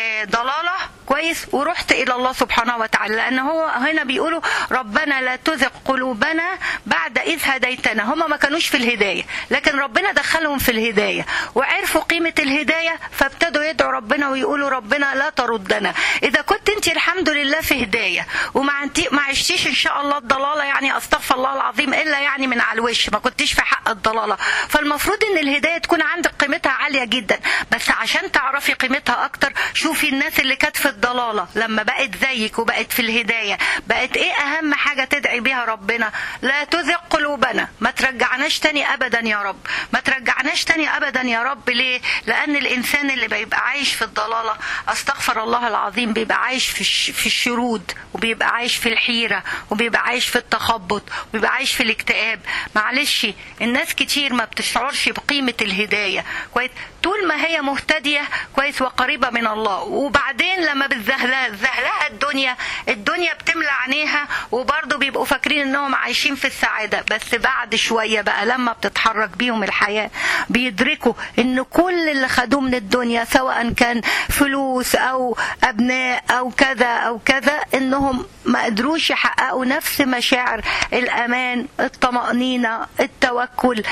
ضلالة كويس، ورحت إلى الله سبحانه وتعالى، لأن هو هنا بيقولوا ربنا لا تزغ قلوبنا بعد إذ هديتنا. هم ما كانوش في الهداية، لكن ربنا دخلهم في الهداية وعرفوا قيمة الهداية، فابتدوا يدعوا ربنا ويقولوا ربنا لا تردنا. إذا كنت أنت الحمد لله في هداية وما ما عشتيش إن شاء الله الضلالة، يعني أستغفر الله العظيم إلا يعني من على الوش، ما كنتيش في حق الضلالة، فالمفروض إن الهداية تكون عندك قيمتها عالية جدا. بس عشان تعرفي قيمتها أكتر شوفي الناس اللي كانت في الضلالة لما بقت زيك وبقت في الهداية بقت إيه أهم حاجة تدعي بها ربنا؟ لا تزغ قلوبنا، ما ترجعناش تاني أبدا يا رب، ما ترجعناش تاني أبدا يا رب. ليه؟ لأن الإنسان اللي بيبقى عايش في الضلالة أستغفر الله العظيم بيبقى عايش في في الشرود، وبيبقى عايش في الحيرة، وبيبقى عايش في التخبط، وبيبقى عايش في الاكتئاب. معلش الناس كتير ما بتشعرش بقيمة الهداية كويس طول ما هي مهتدية كويس وقريبة من الله، وبعدين لما لما بتزهلها زهلها الدنيا الدنيا بتملى عينيها، وبرضه بيبقوا فاكرين انهم عايشين في السعادة. بس بعد شوية بقى لما بتتحرك بيهم الحياة بيدركوا ان كل اللي خدوه من الدنيا سواء كان فلوس او ابناء او كذا او كذا، انهم ما قدروش يحققوا نفس مشاعر الامان، الطمأنينة، التوكل،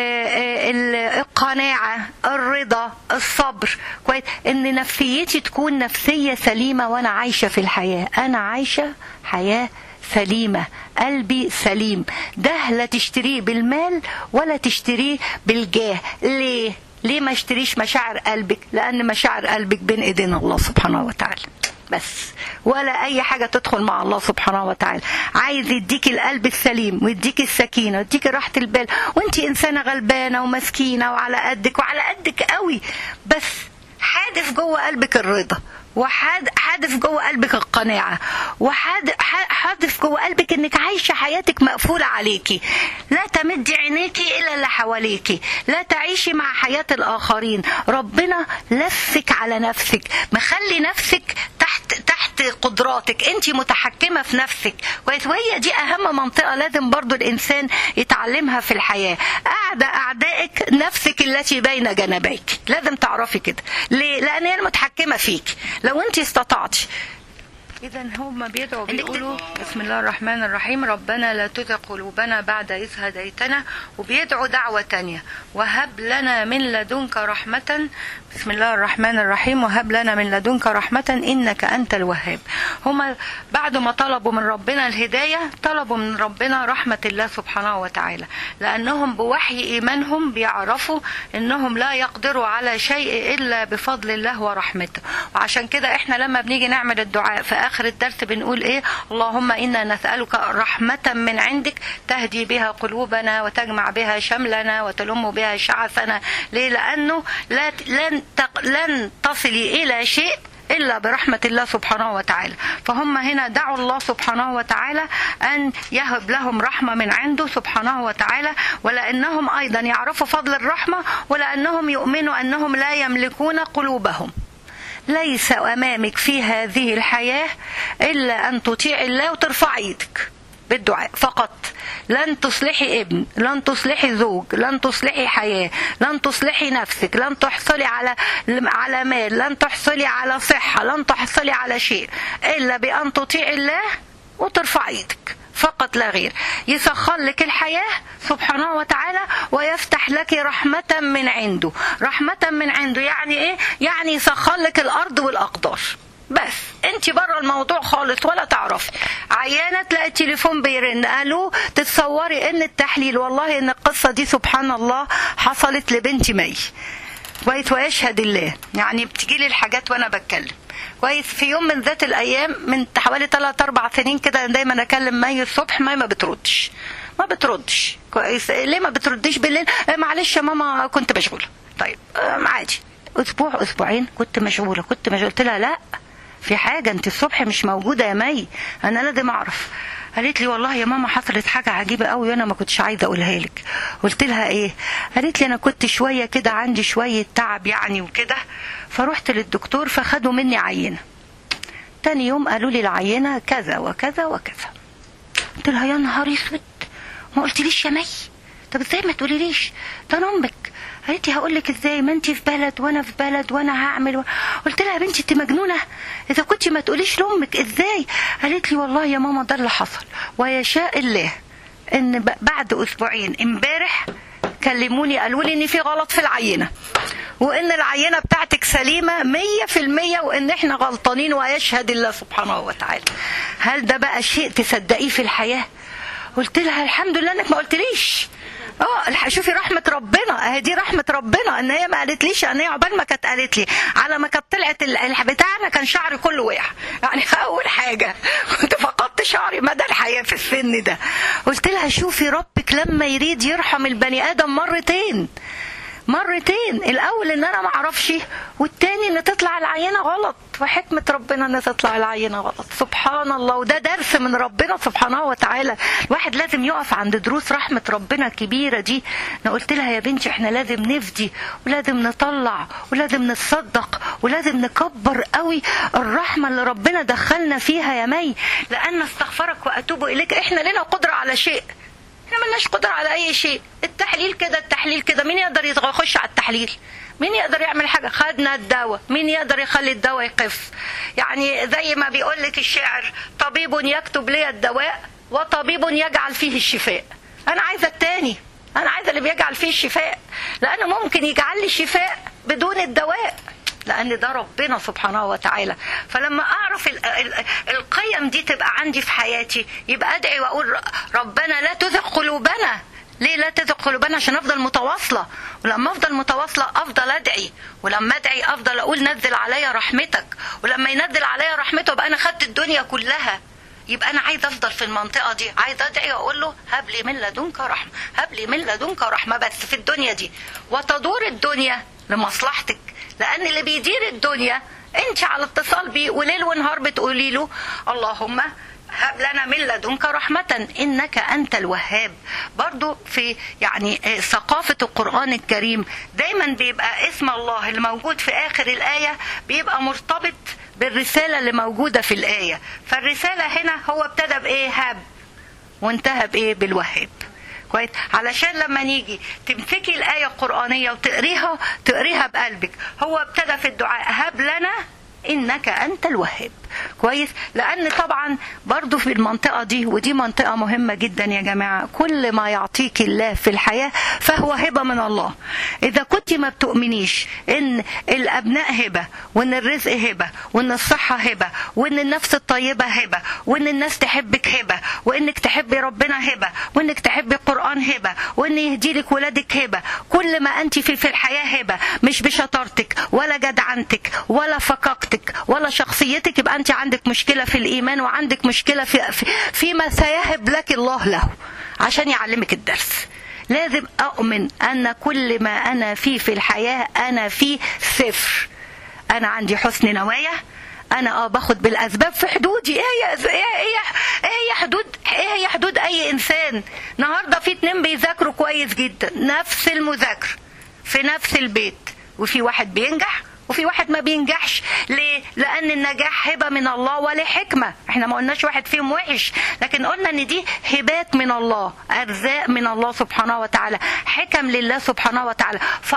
القناعة، الرضا، الصبر. كويس ان نفسيتي تكون نفسية سليمة وانا عايشة في الحياة، انا عايشة حياة سليمة، قلبي سليم. ده لا تشتريه بالمال ولا تشتريه بالجاه. ليه؟ ليه ما اشتريش مشاعر قلبك؟ لان مشاعر قلبك بين ايدين الله سبحانه وتعالى بس، ولا اي حاجة تدخل مع الله سبحانه وتعالى. عايز يديك القلب السليم ويديك السكينة ويديك راحة البال، وانت انسانة غلبانة ومسكينة وعلى قدك وعلى قدك قوي، بس حادث جوه قلبك الرضا، وحادث جوه قلبك القناعة، وحادث جوه قلبك انك عايشة حياتك مقفولة عليكي، لا تمدي عينيكي الى اللي حواليكي، لا تعيشي مع حياة الاخرين. ربنا لفك على نفسك، مخلي نفسك تحت تحت قدراتك، انت متحكمة في نفسك. كويس؟ وهي دي اهم منطقة لازم برضو الانسان يتعلمها في الحياة. اعدى اعدائك نفسك التي بين جنبيك، لازم تعرفي كده. ليه؟ لان هي المتحكمة فيك. لو انت استطعتي. إذا هم بيدعوا بيقولوا بسم الله الرحمن الرحيم ربنا لا تزغ قلوبنا بعد إذ هديتنا، وبيدعوا دعوة تانية وهب لنا من لدنك رحمة. بسم الله الرحمن الرحيم وهب لنا من لدنك رحمة إنك أنت الوهاب. هم بعد ما طلبوا من ربنا الهداية طلبوا من ربنا رحمة الله سبحانه وتعالى، لأنهم بوحي إيمانهم بيعرفوا إنهم لا يقدروا على شيء إلا بفضل الله ورحمته. وعشان كده إحنا لما بنيجي نعمل الدعاء في آخر الدرس بنقول إيه؟ اللهم إنا نسألك رحمة من عندك تهدي بها قلوبنا وتجمع بها شملنا وتلم بها شعثنا. ليه؟ لأنه لا لن لن تصلي إلى شيء إلا برحمة الله سبحانه وتعالى. فهم هنا دعوا الله سبحانه وتعالى أن يهب لهم رحمة من عنده سبحانه وتعالى، ولأنهم أيضا يعرفوا فضل الرحمة، ولأنهم يؤمنوا أنهم لا يملكون قلوبهم. ليس أمامك في هذه الحياة إلا أن تطيع الله وترفع ايدك بالدعاء فقط. لن تصلحي ابن، لن تصلحي زوج، لن تصلحي حياة، لن تصلحي نفسك، لن تحصلي على على مال، لن تحصلي على صحة، لن تحصلي على شيء إلا بأن تطيعي الله وترفع ايدك فقط لا غير. يسخر لك الحياة سبحانه وتعالى ويفتح لك رحمة من عنده. رحمة من عنده يعني ايه؟ يعني يسخر لك الأرض والأقدار، بس انت بره الموضوع خالص ولا تعرفي. عيانة تلاقي التليفون بيرن، قالوا تتصوري ان التحليل، والله ان القصة دي سبحان الله حصلت لبنتي مي. كويس؟ ويشهد الله، يعني بتجيلي الحاجات وانا بتكلم. كويس؟ في يوم من ذات الايام من حوالي ثلاث اربع سنين كده دايما اكلم مي الصبح، مي ما بتردش ما بتردش. كويس؟ ليه ما بترديش بالليل؟ اه معلش يا ماما كنت مشغولة. طيب اه عادي. اسبوع اسبوعين كنت مشغولة كنت مشغولة قلت لها لا، في حاجة، انت الصبح مش موجودة يا مي، انا لازم اعرف. قالت لي والله يا ماما حصلت حاجة عجيبة قوي وانا ما كنتش عايزة اقولها لك. قلت لها ايه؟ قالت لي انا كنت شوية كده عندي شوية تعب يعني وكده، فروحت للدكتور فخدوا مني عينة. تاني يوم قالوا لي العينة كذا وكذا وكذا. قلت لها يا نهار اسود، ما قلتليش يا مي؟ طب ازاي ما تقوليليش؟ ده انا امك. قالت لي هقول لك ازاي، ما انت في بلد وانا في بلد وانا هعمل و... قلت لها يا بنتي انت مجنونه، اذا كنت ما تقوليش لامك ازاي؟ قالت لي والله يا ماما ده اللي حصل، ويشاء الله ان بعد اسبوعين امبارح كلموني قالوا لي ان في غلط في العينه، وان العينه بتاعتك سليمه مية في المية، وان احنا غلطانين ويشهد الله سبحانه وتعالى. هل ده بقى شيء تصدقيه في الحياه؟ قلت لها الحمد لله انك ما قلتليش. اه شوفي رحمه ربنا، اهي دي رحمه ربنا ان هي ما قالتليش. ان هي عقبال ما كانت قالت لي على ما كانت طلعت بتاعنا كان شعري كله وقع، يعني اول حاجه كنت فقدت شعري مدى الحياه في السن ده. قلت لها شوفي ربك لما يريد يرحم البني ادم مرتين، مرتين، الاول ان انا ما اعرفش، والتاني ان تطلع العينه غلط، وحكمه ربنا ان تطلع العينه غلط. سبحان الله، وده درس من ربنا سبحانه وتعالى. الواحد لازم يقف عند دروس رحمه ربنا الكبيره دي. انا قلت لها يا بنتي احنا لازم نفدي ولازم نطلع ولازم نتصدق ولازم نكبر قوي الرحمه اللي ربنا دخلنا فيها يا مي، لان استغفرك واتوب اليك احنا لنا قدره على شيء، احنا ملناش قدرة على اي شيء. التحليل كده التحليل كده، مين يقدر يخش على التحليل؟ مين يقدر يعمل حاجة؟ خدنا الدواء، مين يقدر يخلي الدواء يخف؟ يعني زي ما بيقول لك الشاعر، طبيب يكتب لي الدواء وطبيب يجعل فيه الشفاء. انا عايزة التاني، انا عايزة اللي بيجعل فيه الشفاء، لانه ممكن يجعل لي الشفاء بدون الدواء، لأن ده ربنا سبحانه وتعالى. فلما أعرف ال ال القيم دي تبقى عندي في حياتي، يبقى أدعي وأقول ربنا لا تزغ قلوبنا. ليه لا تزغ قلوبنا؟ عشان أفضل متواصلة، ولما أفضل متواصلة أفضل أدعي، ولما أدعي أفضل أقول نزل عليا رحمتك، ولما ينزل عليا رحمته يبقى أنا خدت الدنيا كلها. يبقى أنا عايز أفضل في المنطقة دي، عايز أدعي وأقول له هب لي من لدنك رحمة، هب لي من لدنك رحمة، بس في الدنيا دي. وتدور الدنيا لمصلحتك، لأن اللي بيدير الدنيا أنت على اتصال بيه، وليل ونهار بتقولي له اللهم هب لنا من لدنك رحمة إنك أنت الوهاب. برضو في يعني ثقافة القرآن الكريم دايما بيبقى اسم الله اللي موجود في آخر الآية بيبقى مرتبط بالرسالة اللي موجودة في الآية. فالرسالة هنا هو ابتدى بإيه؟ هب، وانتهى بإيه؟ بالوهاب. كويس، علشان لما نيجي تمسكي الآية القرآنية وتقريها تقريها بقلبك. هو ابتدى في الدعاء هب لنا إنك أنت الوهاب. كويس، لأن طبعا برضو في المنطقة دي، ودي منطقة مهمة جدا يا جماعة، كل ما يعطيك الله في الحياة فهو هبة من الله. إذا كنت ما بتؤمنيش إن الأبناء هبة، وإن الرزق هبة، وإن الصحة هبة، وإن النفس الطيبة هبة، وإن الناس تحبك هبة، وإنك تحبي ربنا هبة، وإنك تحبي القرآن هبة، وإن يهديلك ولادك هبة، كل ما أنت في في الحياة هبة، مش بشطارتك ولا جدعنتك ولا فقاقتك ولا شخصيتك، يبقى أنت عندك مشكلة في الإيمان، وعندك مشكلة في في فيما سيهب لك الله له عشان يعلمك الدرس. لازم أؤمن أن كل ما أنا فيه في الحياة أنا فيه صفر. أنا عندي حسن نوايا، أنا اه باخد بالأسباب في حدودي. إيه هي إيه هي إيه هي حدود إيه هي حدود أي إنسان؟ النهارده في اتنين بيذاكروا كويس جدا، نفس المذاكرة في نفس البيت، وفي واحد بينجح وفي واحد ما بينجحش. ليه؟ لأن النجاح هبة من الله ولحكمة. احنا ما قلناش واحد فيهم وحش، لكن قلنا ان دي هبات من الله، أرزاق من الله سبحانه وتعالى، حكم لله سبحانه وتعالى.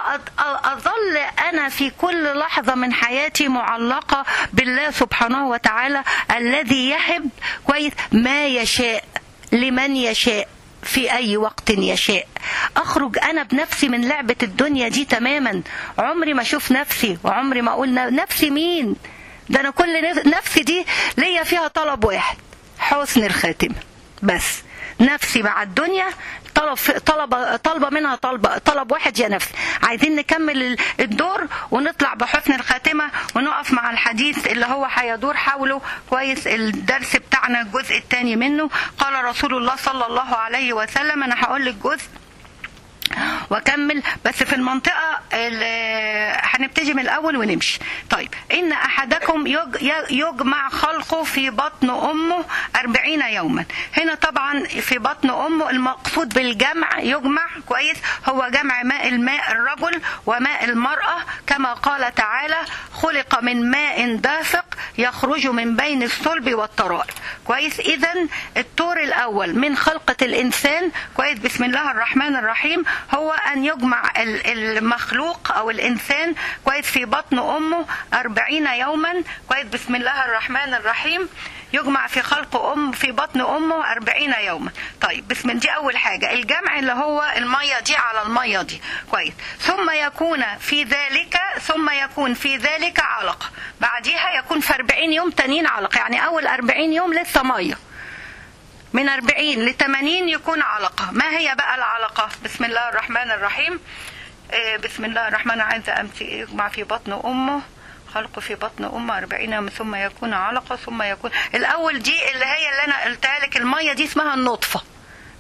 فأظل أنا في كل لحظة من حياتي معلقة بالله سبحانه وتعالى الذي يهب كويس ما يشاء لمن يشاء في أي وقت يشاء. أخرج أنا بنفسي من لعبة الدنيا دي تماما. عمري ما أشوف نفسي، وعمري ما أقول نفسي مين. ده أنا كل نفسي دي ليا فيها طلب واحد، حسن الخاتمة بس. نفسي مع الدنيا طلب طلب طلبة منها طلب طلب واحد، يا نفسي عايزين نكمل الدور ونطلع بحسن الخاتمة، ونقف مع الحديث اللي هو هيدور حوله كويس الدرس بتاعنا الجزء الثاني منه. قال رسول الله صلى الله عليه وسلم، أنا هقول لك جزء وكمل بس في المنطقة هنبتدي من الأول ونمشي. طيب، إن أحدكم يجمع خلقه في بطن أمه أربعين يوما. هنا طبعا في بطن أمه المقصود بالجمع يجمع كويس هو جمع ماء الماء الرجل وماء المرأة، كما قال تعالى خلق من ماء دافق يخرج من بين الصلب والترائب. كويس، إذن الطور الأول من خلقة الإنسان كويس بسم الله الرحمن الرحيم هو أن يجمع المخلوق أو الإنسان كويس في بطن أمه أربعين يوما. كويس بسم الله الرحمن الرحيم يجمع في خلق أم في بطن أمه أربعين يوما. طيب، بسم الله دي أول حاجة، الجمع اللي هو المية دي على المية دي كويس. ثم يكون في ذلك ثم يكون في ذلك علقة، بعديها يكون في أربعين يوم تانيين علقة، يعني أول أربعين يوم لسه مية، من أربعين لثمانين يكون علقة. ما هي بقى العلقة؟ بسم الله الرحمن الرحيم بسم الله الرحمن عايزة أمسي يجمع في بطن أمه خلقه في بطن أمه أربعين يوم ثم يكون علقة ثم يكون الأول دي اللي هي اللي أنا قلتها لك، المية دي اسمها النطفة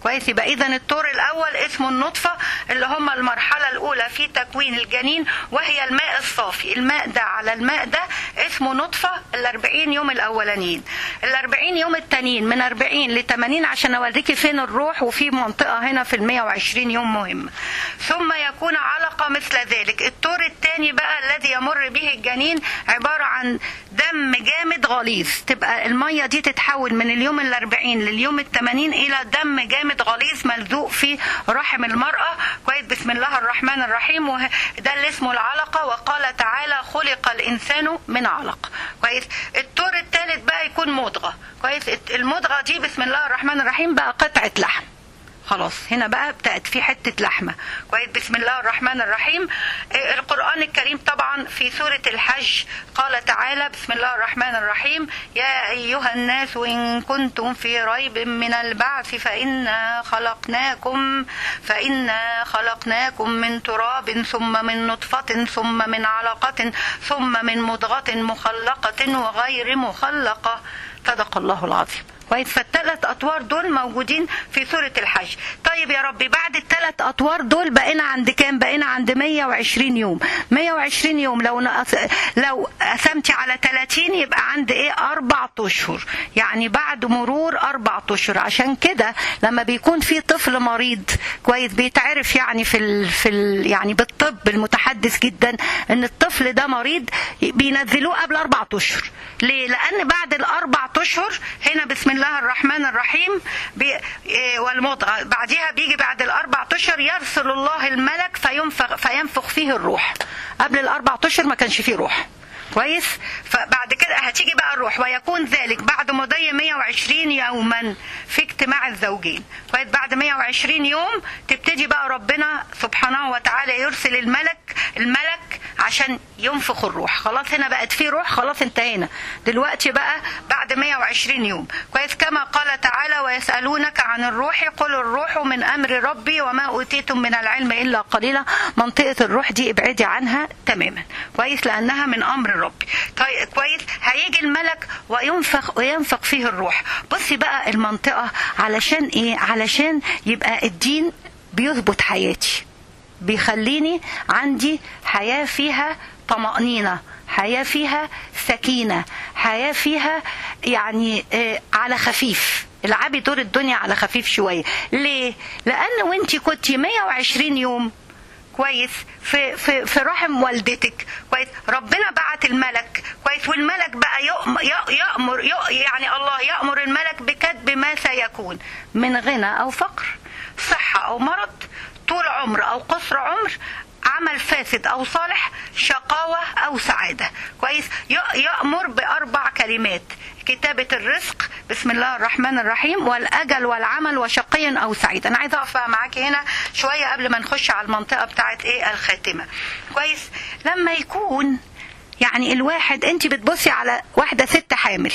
كويس. يبقى اذا الطور الاول اسمه النطفه، اللي هم المرحله الاولى في تكوين الجنين، وهي الماء الصافي. الماء ده على الماء ده اسمه نطفه الأربعين يوم الاولانيين. الأربعين يوم التانيين من أربعين لثمانين عشان اوريكي فين الروح، وفي منطقه هنا في المية وعشرين يوم مهمه. ثم يكون علقه مثل ذلك. الطور الثاني بقى الذي يمر به الجنين عباره عن دم جامد غليظ، تبقى الميه دي تتحول من اليوم الأربعين لليوم الثمانين الى دم جامد غليظ ملزوق في رحم المراه. كويس. بسم الله الرحمن الرحيم. وده اللي اسمه العلقه. وقال تعالى خلق الانسان من علق. كويس. الطور الثالث بقى يكون مضغه. كويس. المضغه دي بسم الله الرحمن الرحيم بقى قطعه لحم. خلاص هنا بقى بتأتي في حتة لحمة. كويس. بسم الله الرحمن الرحيم. القرآن الكريم طبعا في سورة الحج قال تعالى بسم الله الرحمن الرحيم يا أيها الناس إن كنتم في ريب من البعث فإنا خلقناكم فإنا خلقناكم من تراب ثم من نطفة ثم من علقة ثم من مضغة مخلقة وغير مخلقة. صدق الله العظيم. كويس. فالثلاث اطوار دول موجودين في سورة الحج. طيب يا ربي بعد الثلاث اطوار دول بقينا عند كام؟ بقينا عند مية وعشرين يوم. مية وعشرين يوم لو نقص لو قسمتي على ثلاثين يبقى عند ايه؟ اربع اشهر. يعني بعد مرور اربع اشهر. عشان كده لما بيكون في طفل مريض كويس بيتعرف يعني في ال... في ال... يعني بالطب المتحدث جدا ان الطفل ده مريض، بينزلوه قبل اربع اشهر. ليه؟ لان بعد الاربع اشهر هنا بسم الله الرحمن الرحيم بي... والمضغة بعدها بيجي بعد الاربع اشهر يرسل الله الملك فينفخ فينفخ فيه الروح. قبل الاربع اشهر ما كانش فيه روح. كويس. فبعد كده هتيجي بقى الروح، ويكون ذلك بعد مضي مية وعشرين يوما في اجتماع الزوجين. كويس. بعد مية وعشرين يوم تبتدي بقى ربنا سبحانه وتعالى يرسل الملك الملك عشان ينفخ الروح. خلاص هنا بقت في روح. خلاص انتهينا دلوقتي بقى بعد مية وعشرين يوم. كويس. كما قال تعالى ويسألونك عن الروح قل الروح من امر ربي وما اوتيتم من العلم الا قليلا. منطقة الروح دي ابعدي عنها تماما. كويس. لانها من امر ربي. طيب كويس. هيجي الملك وينفخ وينفخ فيه الروح. بصي بقى المنطقة علشان ايه؟ علشان يبقى الدين بيثبت حياتي، بيخليني عندي حياة فيها طمأنينة، حياة فيها سكينة، حياة فيها يعني آه على خفيف. العبي دور الدنيا على خفيف شوية. ليه؟ لأن وانتي كنتي مية وعشرين يوم كويس في في في رحم والدتك. كويس. ربنا بعت الملك. كويس. والملك بقى يأمر, يأمر يعني الله يأمر الملك بكتب ما سيكون من غنى أو فقر، صحة أو مرض، طول عمر أو قصر عمر، عمل فاسد أو صالح، شقاوة أو سعادة. كويس. يأمر بأربع كلمات: كتابة الرزق بسم الله الرحمن الرحيم، والأجل والعمل، وشقي أو سعيد. أنا عايزة أقف معاكي هنا شوية قبل ما نخش على المنطقة بتاعت إيه الخاتمة. كويس. لما يكون يعني الواحد أنت بتبصي على واحدة ست حامل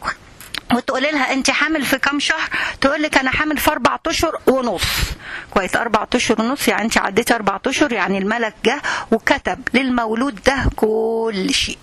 وتقولي لها انت حامل في كام شهر، تقول لك انا حامل في اربع اشهر ونص. كويس. اربع اشهر ونص يعني انت عديتي اربع اشهر، يعني الملك جه وكتب للمولود ده كل شيء.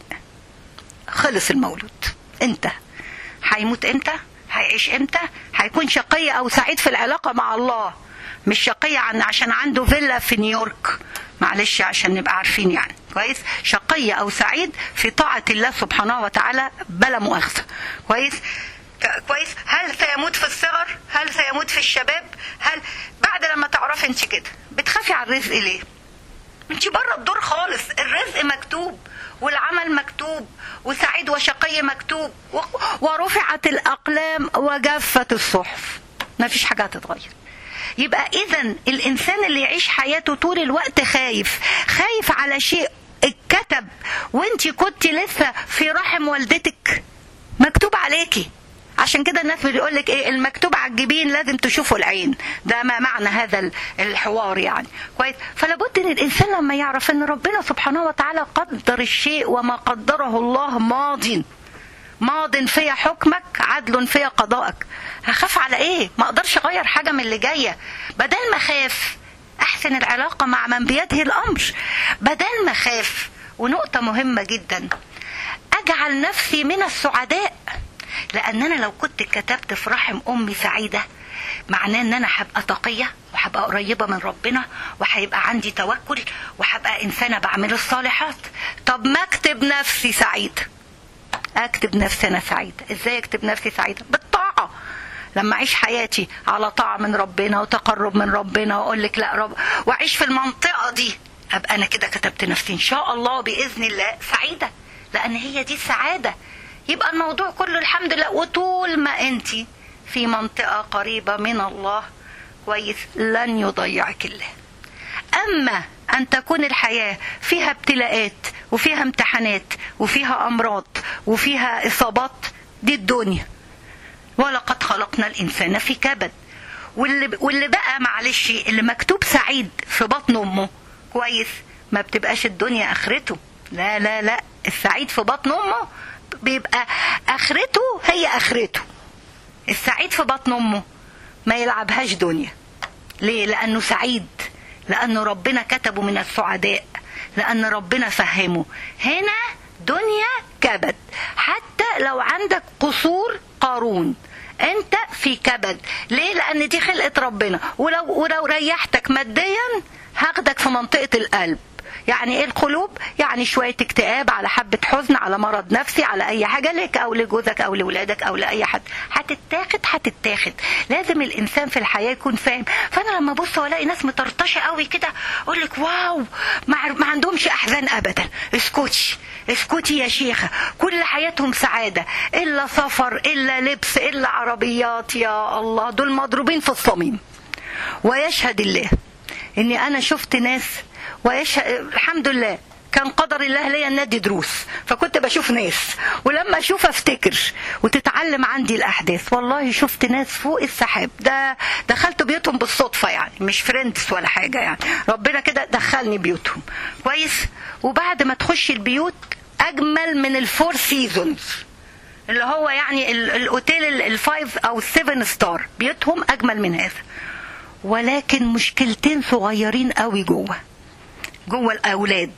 خلص المولود. انت هيموت امتى، هيعيش امتى، هيكون شقي او سعيد في العلاقه مع الله، مش شقي عن عشان عنده فيلا في نيويورك، معلش عشان نبقى عارفين يعني. كويس. شقي او سعيد في طاعه الله سبحانه وتعالى بلا مؤاخذه. كويس. كويس. هل سيموت في الصغر؟ هل سيموت في الشباب؟ هل بعد لما تعرفي انت كده بتخافي على الرزق ليه؟ انت بره الدور خالص. الرزق مكتوب والعمل مكتوب وسعيد وشقي مكتوب، ورفعت الاقلام وجفت الصحف. ما فيش حاجه هتتغير. يبقى اذا الانسان اللي يعيش حياته طول الوقت خايف خايف على شيء اتكتب وانت كنت لسه في رحم والدتك، مكتوب عليكي. عشان كده الناس بيقول لك ايه؟ المكتوب على الجبين لازم تشوفه العين. ده ما معنى هذا الحوار يعني. كويس. فلا بد ان الانسان لما يعرف ان ربنا سبحانه وتعالى قدر الشيء وما قدره الله ماضٍ ماضٍ في حكمك عدل في قضائك. هخاف على ايه؟ ما اقدرش اغير حاجه من اللي جايه. بدل ما اخاف احسن العلاقه مع من بيده الامر. بدل ما اخاف، ونقطه مهمه جدا، اجعل نفسي من السعداء. لان انا لو كنت كتبت في رحم امي سعيده معناه ان انا هبقى تقية وهبقى قريبة من ربنا وهيبقى عندي توكل وهبقى انسانة بعمل الصالحات. طب ما اكتب نفسي سعيدة، اكتب نفسي انا سعيدة. ازاي اكتب نفسي سعيدة؟ بالطاعة. لما اعيش حياتي على طاعة من ربنا وتقرب من ربنا واقول لك لا رب، واعيش في المنطقة دي، ابقى انا كده كتبت نفسي ان شاء الله باذن الله سعيدة، لان هي دي السعادة. يبقى الموضوع كله الحمد لله. وطول ما انت في منطقة قريبة من الله كويس لن يضيعك الله. اما ان تكون الحياة فيها ابتلاءات وفيها امتحانات وفيها امراض وفيها اصابات، دي الدنيا. ولقد خلقنا الانسان في كبد. واللي, واللي بقى معلش اللي مكتوب سعيد في بطن امه كويس، ما بتبقاش الدنيا اخرته. لا لا لا، السعيد في بطن امه بيبقى اخرته هي اخرته. السعيد في بطن امه ما يلعبهاش دنيا. ليه؟ لانه سعيد، لانه ربنا كتبه من السعداء، لان ربنا فهمه. هنا دنيا كبد. حتى لو عندك قصور قارون انت في كبد. ليه؟ لان دي خلقة ربنا. ولو, ولو ريحتك ماديا هاخدك في منطقة القلب. يعني ايه القلوب؟ يعني شوية اكتئاب، على حبة حزن، على مرض نفسي، على اي حاجة لك او لجوزك او لولادك او لاي حد، هتتاخد هتتاخد. لازم الانسان في الحياة يكون فاهم. فانا لما ابص والاقي ناس مطرطشة قوي كده اقول لك واو، ما عندهمش احزان ابدا. اسكتي اسكتي يا شيخة، كل حياتهم سعادة، الا سفر، الا لبس، الا عربيات. يا الله، دول مضروبين في الصميم. ويشهد الله اني انا شفت ناس، ويشهد الحمد لله كان قدر الله ليا ان ادي دروس، فكنت بشوف ناس ولما اشوف افتكر وتتعلم عندي الاحداث. والله شفت ناس فوق السحاب. ده دخلت بيوتهم بالصدفه، يعني مش فريندز ولا حاجه، يعني ربنا كده دخلني بيوتهم كويس. وبعد ما تخش البيوت اجمل من الفور سيزونز، اللي هو يعني الاوتيل الفايف او السيفن ستار، بيوتهم اجمل من هذا. ولكن مشكلتين صغيرين قوي جوه جوه الاولاد،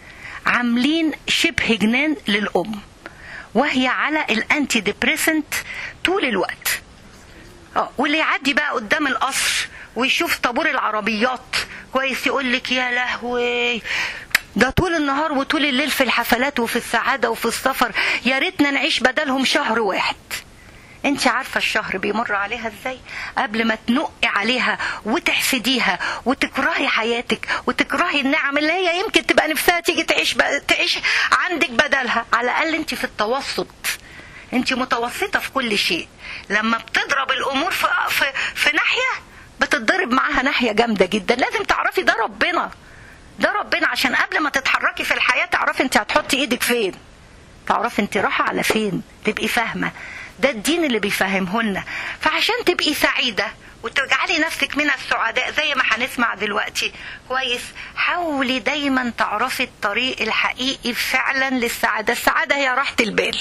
عاملين شبه جنان للام، وهي على الانتي ديبريسنت طول الوقت. اه واللي يعدي بقى قدام القصر ويشوف طابور العربيات كويس يقول لك يا لهوي، ده طول النهار وطول الليل في الحفلات وفي السعاده وفي السفر، يا ريتنا نعيش بدلهم شهر واحد. انت عارفة الشهر بيمر عليها ازاي؟ قبل ما تنقي عليها وتحسديها وتكرهي حياتك وتكرهي النعم اللي هي يمكن تبقى نفسها تيجي تعيش ب... تعيش عندك بدلها. على الاقل انت في التوسط، انت متوسطة في كل شيء. لما بتضرب الامور في, في... في ناحية بتضرب معاها ناحية جامدة جدا. لازم تعرفي ده ربنا، ده ربنا، عشان قبل ما تتحركي في الحياة تعرفي انت هتحطي ايدك فين، تعرفي انت رايحة على فين، تبقي فاهمة. ده الدين اللي بيفهمه لنا. فعشان تبقي سعيدة وتجعلي نفسك من السعداء زي ما هنسمع دلوقتي كويس، حاولي دايما تعرفي الطريق الحقيقي فعلا للسعادة. السعادة هي راحة البال.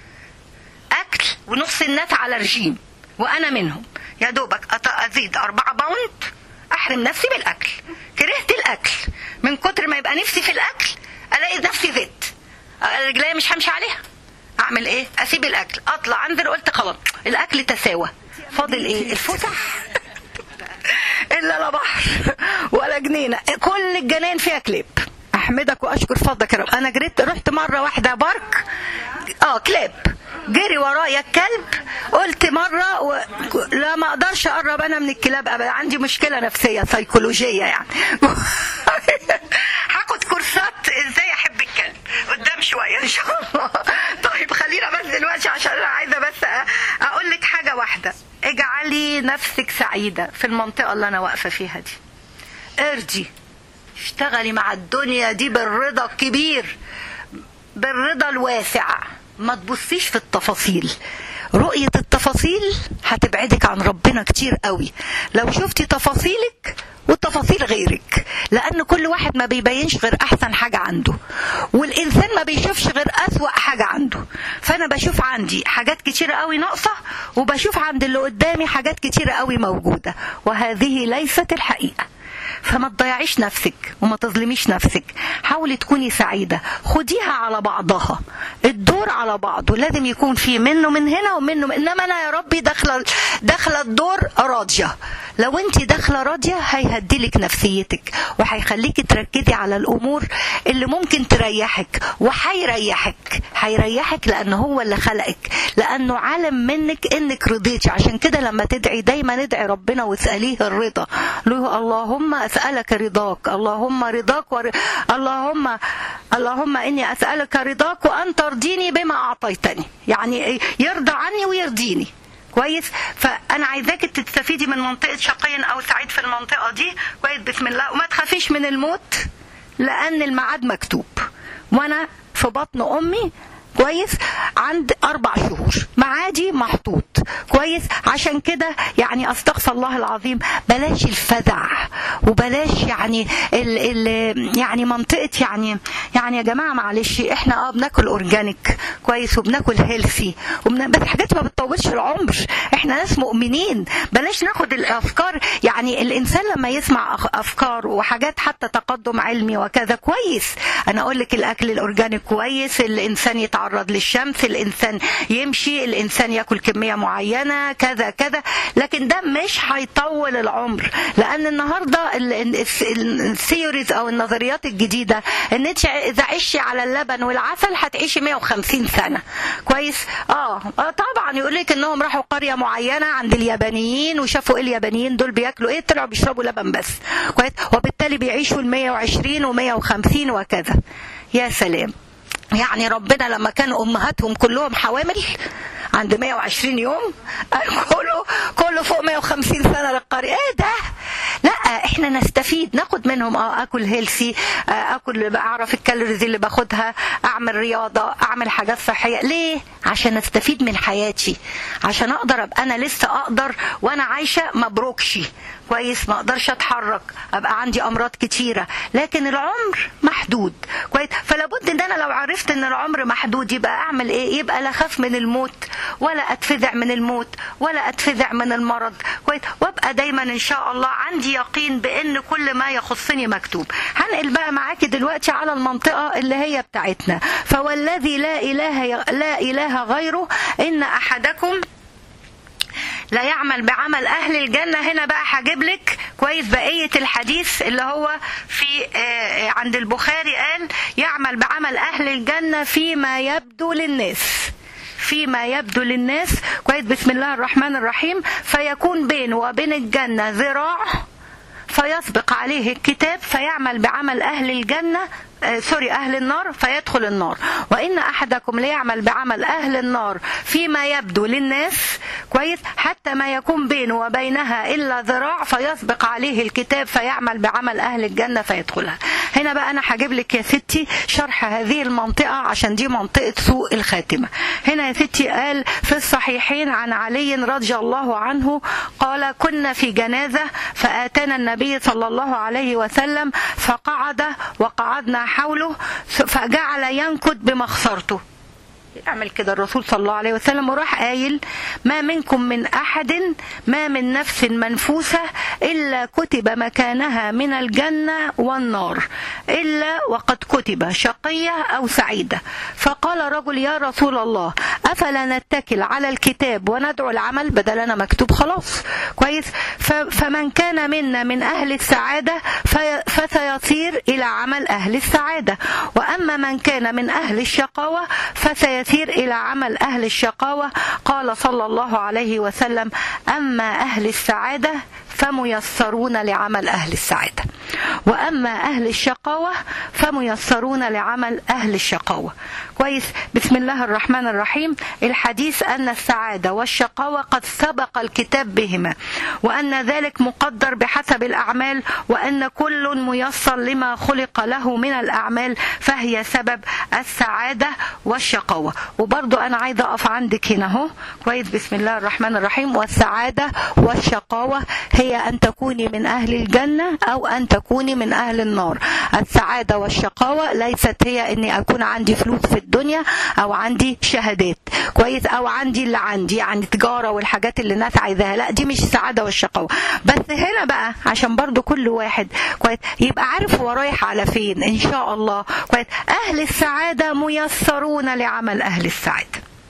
أكل، ونص الناس على رجيم وأنا منهم، يا دوبك أزيد أربعة باوند أحرم نفسي بالأكل. كرهت الأكل من كتر ما يبقى نفسي في الأكل، ألاقي نفسي زدت رجلي مش همشي عليها. اعمل ايه؟ اسيب الاكل، اطلع انزل، قلت خلاص الاكل تساوى، فاضل ايه؟ الفسح. الا لا بحر ولا جنينه، كل الجنان فيها كليب. احمدك واشكر فضلك يا رب. انا جريت رحت مره واحده بارك، اه كليب جري ورايا الكلب. قلت مره و... لا ما اقدرش اقرب انا من الكلاب ابدا، عندي مشكله نفسيه سيكولوجيه يعني. هاخد كورسات ازاي احب الكلب قدام شويه ان شاء الله. طيب خلينا بس دلوقتي عشان انا عايزه بس اقول لك حاجه واحده. اجعلي نفسك سعيده في المنطقه اللي انا واقفه فيها دي. ارضي، اشتغلي مع الدنيا دي بالرضا الكبير، بالرضا الواسع. ما تبصيش في التفاصيل. رؤية التفاصيل هتبعدك عن ربنا كتير قوي. لو شفتي تفاصيلك وتفاصيل غيرك، لأن كل واحد ما بيبينش غير أحسن حاجة عنده، والإنسان ما بيشوفش غير أسوأ حاجة عنده. فأنا بشوف عندي حاجات كتيرة قوي ناقصة، وبشوف عند اللي قدامي حاجات كتيرة قوي موجودة، وهذه ليست الحقيقة. فما تضيعيش نفسك وما تظلميش نفسك، حاولي تكوني سعيدة، خديها على بعضها، الدور على بعضه لازم يكون فيه منه من هنا ومنه من... انما انا يا ربي داخله داخله الدور راضيه. لو انت داخله راضيه هيهدلك نفسيتك وهيخليكي تركزي على الامور اللي ممكن تريحك، وهيريحك هيريحك لانه هو اللي خلقك، لانه عالم منك انك رضيتي. عشان كده لما تدعي دايما ندعي ربنا واساليه الرضا، له اللهم اسالك رضاك، اللهم رضاك ور... اللهم اللهم اني اسالك رضاك وان ترضيني بما اعطيتني، يعني يرضى عني ويرضيني. كويس؟ فانا عايزاك تستفيدي من منطقه شقي او سعيد في المنطقه دي. كويس؟ بسم الله. وما تخافيش من الموت لان الميعاد مكتوب، وانا في بطن امي كويس عند اربع شهور معادي محطوط. كويس؟ عشان كده يعني استغفر الله العظيم، بلاش الفزع وبلاش يعني ال ال يعني منطقه يعني يعني يا جماعه معلش احنا اه بناكل اورجانيك كويس وبناكل هيلثي وبن... بس حاجات ما بتطولش العمر، احنا ناس مؤمنين. بلاش ناخد الافكار، يعني الانسان لما يسمع افكار وحاجات حتى تقدم علمي وكذا كويس، انا اقول لك الاكل الاورجانيك كويس، الانسان يتعرض للشمس، الانسان يمشي، الانسان ياكل كميه معينه كذا كذا، لكن ده مش هيطول العمر. لان النهارده الثيوريز او النظريات الجديده ان انت اذا عشتي على اللبن والعسل هتعيشي مية وخمسين سنه. كويس؟ اه, آه طبعا يقول لك انهم راحوا قريه معينه عند اليابانيين وشافوا ايه اليابانيين دول بياكلوا ايه، طلعوا بيشربوا لبن بس. كويس؟ وبالتالي بيعيشوا ال مية وعشرين ومية وخمسين وكذا. يا سلام، يعني ربنا لما كانوا امهاتهم كلهم حوامل عند مية وعشرين يوم كله كله فوق مية وخمسين سنه للقريه. ايه ده؟ لا احنا نستفيد، ناخد منهم. اه اكل هيلثي، آه اكل، اعرف الكالوريز اللي باخدها، اعمل رياضه، اعمل حاجات صحيه. ليه؟ عشان استفيد من حياتي، عشان اقدر ابقى انا لسه اقدر وانا عايشه مبروكش. كويس؟ ما اقدرش اتحرك، ابقى عندي امراض كتيره، لكن العمر محدود. كويس؟ فلا بد ان انا لو عرفت ان العمر محدود يبقى اعمل ايه؟ يبقى لا اخاف من الموت ولا اتفزع من الموت ولا اتفزع من المرض. كويس؟ وابقى دايما ان شاء الله عندي يقين بان كل ما يخصني مكتوب. هنقل بقى معاكي دلوقتي على المنطقه اللي هي بتاعتنا. فوالذي لا اله لا اله غيره ان احدكم لا يعمل بعمل اهل الجنه. هنا بقى هجيب لك كويس بقيه الحديث اللي هو في آه عند البخاري، قال يعمل بعمل اهل الجنه فيما يبدو للناس، فيما يبدو للناس. كويس؟ بسم الله الرحمن الرحيم. فيكون بينه وبين الجنه ذراع فيسبق عليه الكتاب فيعمل بعمل اهل الجنه آه سوري أهل النار فيدخل النار. وإن أحدكم ليعمل بعمل أهل النار فيما يبدو للناس. كويس؟ حتى ما يكون بينه وبينها إلا ذراع فيسبق عليه الكتاب فيعمل بعمل أهل الجنة فيدخلها. هنا بقى أنا هجيب لك يا ستي شرح هذه المنطقة عشان دي منطقة سوء الخاتمة. هنا يا ستي قال في الصحيحين عن علي رضي الله عنه قال كنا في جنازة فآتانا النبي صلى الله عليه وسلم فقعد وقعدنا حوله فجعل ينكد بمخصرته. يعمل كده الرسول صلى الله عليه وسلم وراح قايل ما منكم من أحد ما من نفس منفوسة إلا كتب مكانها من الجنة والنار إلا وقد كتب شقية أو سعيدة. فقال رجل يا رسول الله أفلا نتكل على الكتاب وندعو العمل بدلنا مكتوب خلاص. كويس؟ فمن كان منا من أهل السعادة فسيصير إلى عمل أهل السعادة، وأما من كان من أهل الشقاوة فسيصير يسير إلى عمل أهل الشقاوة. قال صلى الله عليه وسلم أما أهل السعادة فميسرون لعمل أهل السعادة، وأما أهل الشقاوة فميسرون لعمل أهل الشقاوة. كويس؟ بسم الله الرحمن الرحيم. الحديث أن السعادة والشقاوة قد سبق الكتاب بهما، وأن ذلك مقدر بحسب الأعمال، وأن كل ميسر لما خلق له من الأعمال، فهي سبب السعادة والشقاوة. وبرضو أنا عايزة أقف عندك هنا اهو. كويس؟ بسم الله الرحمن الرحيم. والسعادة والشقاوة هي أن تكوني من أهل الجنة أو أن تكوني يخرجوني من أهل النار. السعادة والشقاوة ليست هي إني أكون عندي فلوس في الدنيا أو عندي شهادات كويس أو عندي اللي عندي يعني تجارة والحاجات اللي الناس عايزاها، لا دي مش السعادة والشقاوة. بس هنا بقى عشان برضو كل واحد كويس يبقى عارف هو رايح على فين إن شاء الله كويس. أهل السعادة ميسرون لعمل أهل السعادة.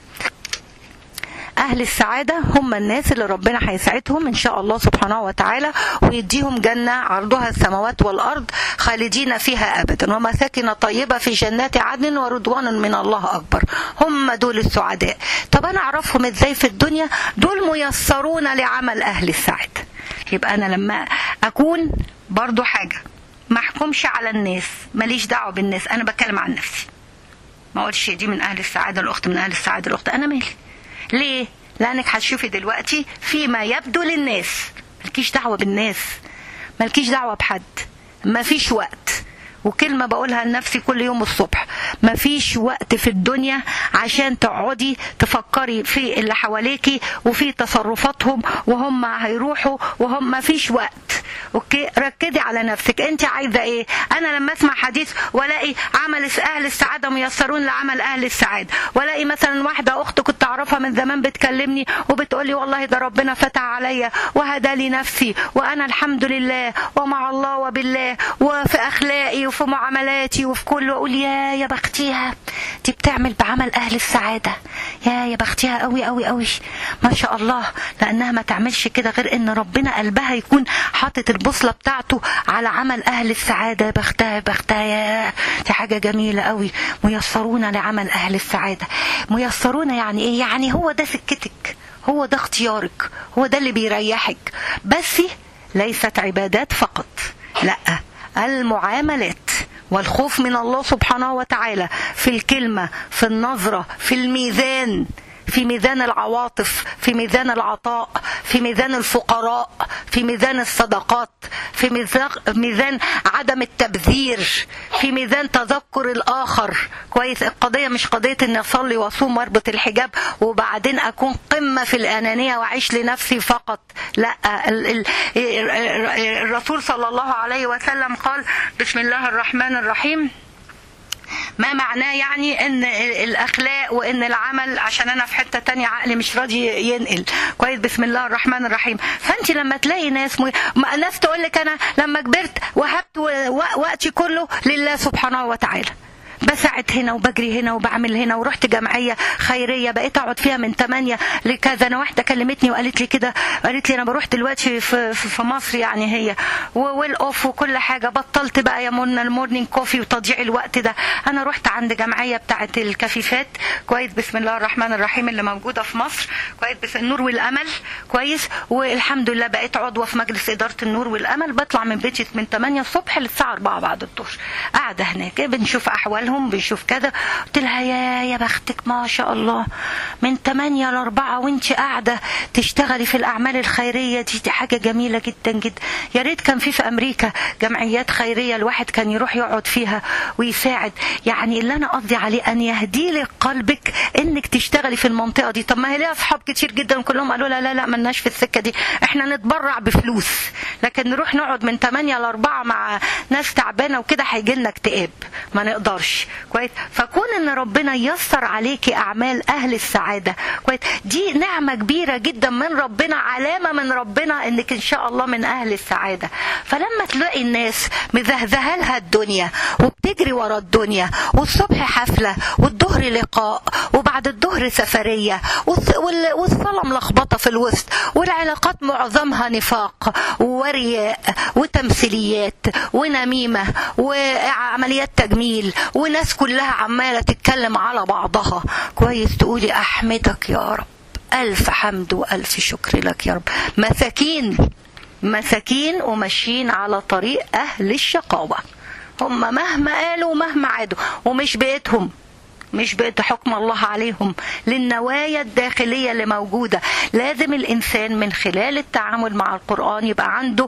أهل السعادة هم الناس اللي ربنا هيسعدهم إن شاء الله سبحانه وتعالى ويديهم جنة عرضها السماوات والأرض خالدين فيها أبدا ومساكن طيبة في جنات عدن ورضوان من الله أكبر. هم دول السعداء. طب أنا أعرفهم إزاي في الدنيا؟ دول ميسرون لعمل أهل السعادة. يبقى أنا لما أكون برضو حاجة ما أحكمش على الناس، ماليش دعوة بالناس، أنا بتكلم عن نفسي. ما أقولش دي من أهل السعادة الأخت من أهل السعادة الأخت، أنا مالي. ليه؟ لأنك هتشوفي دلوقتي فيما يبدو للناس. مالكيش دعوة بالناس، مالكيش دعوة بحد، مفيش وقت. وكلمة بقولها لنفسي كل يوم الصبح، مفيش وقت في الدنيا عشان تقعدي تفكري في اللي حواليكي وفي تصرفاتهم وهم هيروحوا وهم مفيش وقت. اوكي ركزي على نفسك، انت عايزه ايه؟ انا لما اسمع حديث والاقي عمل اهل السعاده ميسرون لعمل اهل السعاده، والاقي مثلا واحده اخت كنت اعرفها من زمان بتكلمني وبتقولي والله ده ربنا فتح عليا وهدى لي نفسي وانا الحمد لله ومع الله وبالله وفي اخلاقي وفي معاملاتي وفي كله، اقول يا يا بختيها دي بتعمل بعمل اهل السعاده، يا يا بختيها قوي قوي قوي ما شاء الله. لانها ما تعملش كده غير ان ربنا قلبها يكون حاطط البوصله بتاعته على عمل اهل السعاده. بختها بختها يا دي حاجه جميله قوي. ميسرون لعمل اهل السعاده. ميسرون يعني ايه؟ يعني هو ده سكتك، هو ده اختيارك، هو ده اللي بيريحك. بس ليست عبادات فقط، لا، المعاملات والخوف من الله سبحانه وتعالى في الكلمة، في النظرة، في الميزان، في ميزان العواطف، في ميزان العطاء، في ميزان الفقراء، في ميزان الصدقات، في ميزان عدم التبذير، في ميزان تذكر الآخر. كويس؟ القضية مش قضية اني اصلي واصوم واربط الحجاب وبعدين اكون قمة في الانانية واعيش لنفسي فقط. لا، الرسول صلى الله عليه وسلم قال بسم الله الرحمن الرحيم. ما معناه يعني ان الاخلاق وان العمل، عشان انا في حته تانية عقلي مش راضي ينقل. كويس؟ بسم الله الرحمن الرحيم. فانت لما تلاقي ناس مي... ناس تقول لك انا لما كبرت وهبت وقتي كله لله سبحانه وتعالى، بسعت هنا وبجري هنا وبعمل هنا، ورحت جمعيه خيريه بقيت اقعد فيها من ثمانية لكذا. انا واحده كلمتني وقالت لي كده، قالت لي انا بروح دلوقتي في في مصر يعني هي والاوف وكل حاجه، بطلت بقى يا منى المورنينج كوفي وتضييع الوقت ده. انا رحت عند جمعيه بتاعه الكفيفات. كويس؟ بسم الله الرحمن الرحيم اللي موجوده في مصر. كويس؟ بس النور والامل. كويس؟ والحمد لله بقيت عضوه في مجلس اداره النور والامل. بطلع من بيتي من ثمانية الصبح للساعه أربعة بعد الظهر، قاعده هناك بنشوف احوالهم بنشوف كذا. قلت لها يا يا بختك ما شاء الله من ثمانية لأربعة وانت قاعده تشتغلي في الاعمال الخيريه دي, دي حاجه جميله جدا جدا. يا ريت كان في في امريكا جمعيات خيريه الواحد كان يروح يقعد فيها ويساعد. يعني اللي انا قصدي عليه ان يهدي لك قلبك انك تشتغلي في المنطقه دي. طب ما هي ليها اصحاب كتير جدا كلهم قالوا لا لا لا ملناش في السكه دي، احنا نتبرع بفلوس، لكن نروح نقعد من ثمانية لأربعة مع ناس تعبانه وكده هيجي لنا اكتئاب، ما نقدرش. كويس؟ فكون ان ربنا ييسر عليكي اعمال اهل السعاده، كويس، دي نعمه كبيره جدا من ربنا، علامه من ربنا انك ان شاء الله من اهل السعاده. فلما تلاقي الناس مزهزهه لها الدنيا وبتجري ورا الدنيا، والصبح حفله والظهر لقاء وبعد الظهر سفريه والصلاه ملخبطه في الوسط، والعلاقات معظمها نفاق ورياء وتمثيليات ونميمه وعمليات تجميل، وناس كلها عمالة تتكلم على بعضها. كويس؟ تقولي أحمدك يا رب، ألف حمد وألف شكر لك يا رب. مساكين مساكين وماشيين على طريق أهل الشقاوة، هم مهما قالوا ومهما عادوا، ومش بيتهم مش بقت حكم الله عليهم، للنوايا الداخلية اللي موجودة. لازم الإنسان من خلال التعامل مع القرآن يبقى عنده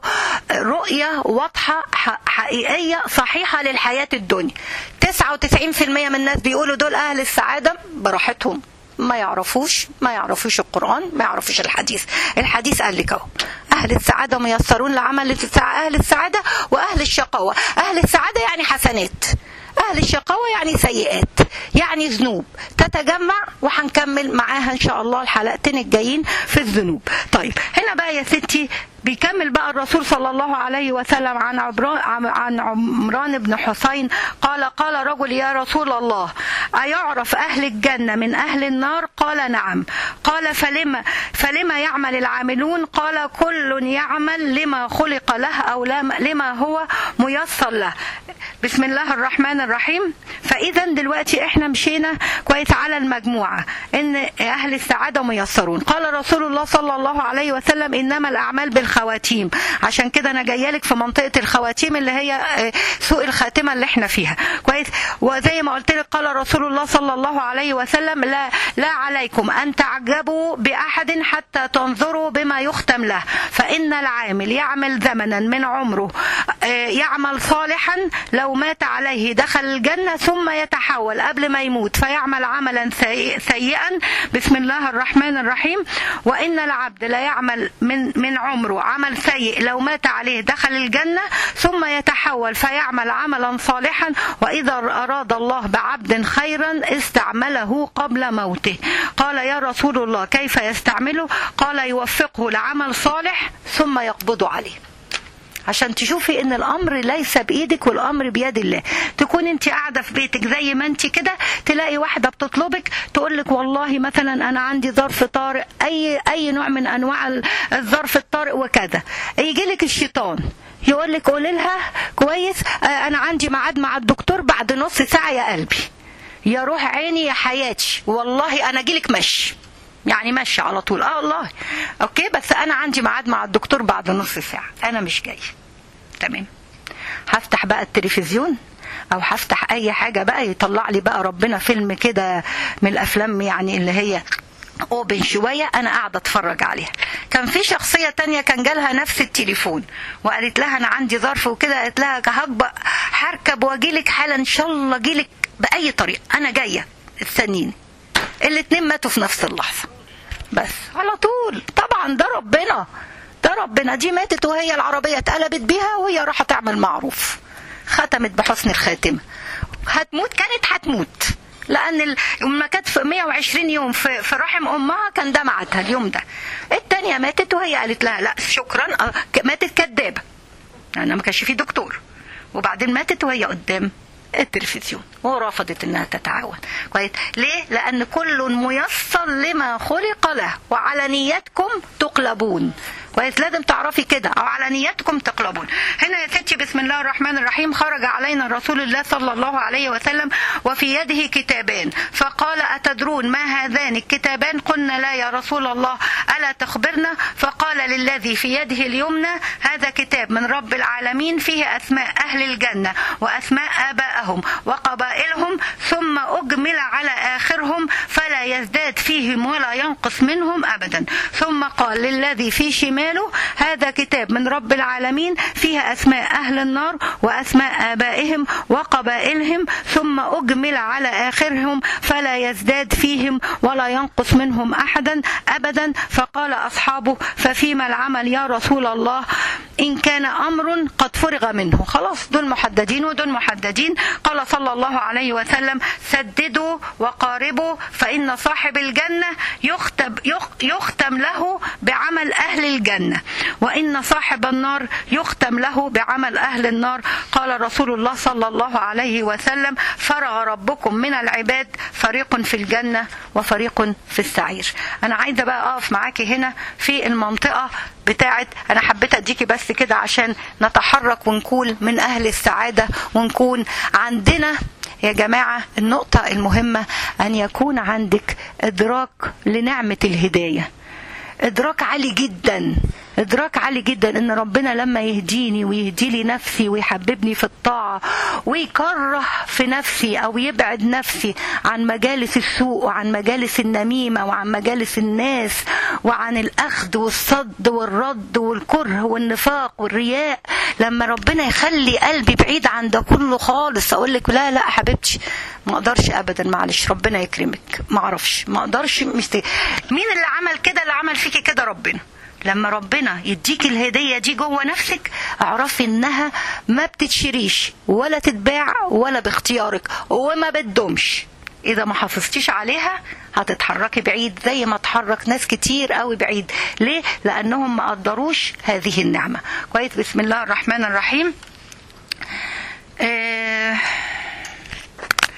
رؤية واضحة حقيقية صحيحة للحياة الدنيا. تسعة وتسعين بالمئة من الناس بيقولوا دول أهل السعادة براحتهم، ما يعرفوش ما يعرفوش القرآن، ما يعرفوش الحديث. الحديث قال لك اهو أهل السعادة ميسرون لعمل أهل السعادة، وأهل الشقاوة. أهل السعادة يعني حسنات، أهل الشقاوة يعني سيئات، يعني ذنوب تتجمع، وهنكمل معاها إن شاء الله الحلقتين الجايين في الذنوب. طيب هنا بقى يا ستي بيكمل بقى الرسول صلى الله عليه وسلم عن عمران, عن عمران بن حسين قال: قال رجل: يا رسول الله، أيعرف أهل الجنة من أهل النار؟ قال: نعم. قال: فلما, فلما يعمل العاملون؟ قال: كل يعمل لما خلق له أو لما هو ميسر له. بسم الله الرحمن الرحيم. فإذا دلوقتي احنا مشينا كويس على المجموعة ان أهل السعادة ميسرون. قال رسول الله صلى الله عليه وسلم: إنما الأعمال بالخواتيم. عشان كده أنا جايه لك في منطقة الخواتيم اللي هي سوء الخاتمة اللي احنا فيها كويس. وزي ما قلت لك قال رسول الله صلى الله عليه وسلم: لا لا عليكم أن تعجبوا بأحد حتى تنظروا بما يختم له، فإن العامل يعمل زمنا من عمره يعمل صالحا، لو مات عليه دخل الجنة، ثم يتحول قبل ما يموت فيعمل عملا سيئا. بسم الله الرحمن الرحيم. وإن العبد لا يعمل من من عمره عمل سيء، لو مات عليه دخل الجنة، ثم يتحول فيعمل عملا صالحا، وإذا أراد الله بعبد خيرا استعمله قبل موته. قال: يا رسول الله كيف يستعمله؟ قال: يوفقه لعمل صالح ثم يقبض عليه. عشان تشوفي ان الامر ليس بايدك والامر بيد الله. تكون انت قاعده في بيتك زي ما انت كده، تلاقي واحده بتطلبك تقول لك: والله مثلا انا عندي ظرف طارئ، اي اي نوع من انواع الظرف الطارئ وكذا. يجي لك الشيطان يقول لك: قولي لها كويس انا عندي ميعاد مع الدكتور بعد نص ساعه يا قلبي، يا روح عيني يا حياتي، والله انا اجي لك مشي، يعني ماشي على طول. اه والله اوكي، بس انا عندي ميعاد مع الدكتور بعد نص ساعه، انا مش جاي. تمام، هفتح بقى التلفزيون او هفتح اي حاجه بقى يطلع لي بقى ربنا فيلم كده من الافلام يعني اللي هي اوبن شويه، انا قاعده اتفرج عليها. كان في شخصيه تانية كان جالها نفس التليفون وقالت لها: انا عندي ظرف وكده. قالت لها: هكبق هركب واجيلك حالا ان شاء الله، اجيلك باي طريقه، انا جايه استنيني. الاتنين ماتوا في نفس اللحظه، بس على طول. طبعا ده ربنا، ده ربنا. دي ماتت وهي العربيه اتقلبت بيها وهي راحت تعمل معروف، ختمت بحسن الخاتمه. هتموت، كانت هتموت، لان لما كانت في مية وعشرين يوم في, في رحم امها كان ده ميعادها اليوم ده. التانية ماتت وهي قالت لها: لا شكرا، ماتت كدابه، انا ما كانش في دكتور. وبعدين ماتت وهي قدام التلفزيون ورفضت انها تتعاون. كويس ليه؟ لان كل ميسر لما خلق له، وعلى نياتكم تقلبون. كويس، لازم تعرفي كده، او على نياتكم تقلبون. هنا يا ستي بسم الله الرحمن الرحيم. خرج علينا رسول الله صلى الله عليه وسلم وفي يده كتابان، فقال: اتدرون ما هذان الكتابان؟ قلنا: لا يا رسول الله، الا تخبرنا؟ فقال للذي في يده اليمنى: هذا كتاب من رب العالمين، فيه اسماء اهل الجنه واسماء ابائهم وقبائلهم، ثم اجمل على اخرهم فلا يزداد فيهم ولا ينقص منهم ابدا. ثم قال للذي في شمال: هذا كتاب من رب العالمين، فيها أسماء أهل النار وأسماء آبائهم وقبائلهم، ثم أجمل على آخرهم فلا يزداد فيهم ولا ينقص منهم أحدا أبدا. فقال أصحابه: ففيما العمل يا رسول الله؟ إن كان أمر قد فرغ منه. خلاص، دول محددين ودول محددين. قال صلى الله عليه وسلم: سددوا وقاربوا، فإن صاحب الجنة يختم, يختم له بعمل أهل الجنة، وإن صاحب النار يختم له بعمل أهل النار. قال رسول الله صلى الله عليه وسلم: فرغ ربكم من العباد، فريق في الجنة وفريق في السعير. أنا عايزة بقى أقف معاكي هنا في المنطقة بتاعت، أنا حبيت أديكي بس كده عشان نتحرك ونكون من أهل السعادة، ونكون عندنا يا جماعة النقطة المهمة أن يكون عندك إدراك لنعمة الهداية، إدراك عالي جدا، إدراك عالي جدا إن ربنا لما يهديني ويهدي لي نفسي ويحببني في الطاعة ويكره في نفسي أو يبعد نفسي عن مجالس السوء وعن مجالس النميمة وعن مجالس الناس وعن الأخذ والصد والرد والكره والنفاق والرياء، لما ربنا يخلي قلبي بعيد عن ده كله خالص، أقول لك: لا لا حبيبتي، ما اقدرش ابدا، معلش ربنا يكرمك، ما اعرفش، ما اقدرش. مست... مين اللي عمل كده؟ اللي عمل فيكي كده ربنا. لما ربنا يديك الهدية دي جوه نفسك اعرفي انها ما بتتشريش ولا تتباع ولا باختيارك وما بتدومش. اذا ما حافظتيش عليها هتتحركي بعيد زي ما تحرك ناس كتير قوي بعيد. ليه؟ لانهم ما قدروش هذه النعمة. كويس. بسم الله الرحمن الرحيم. آه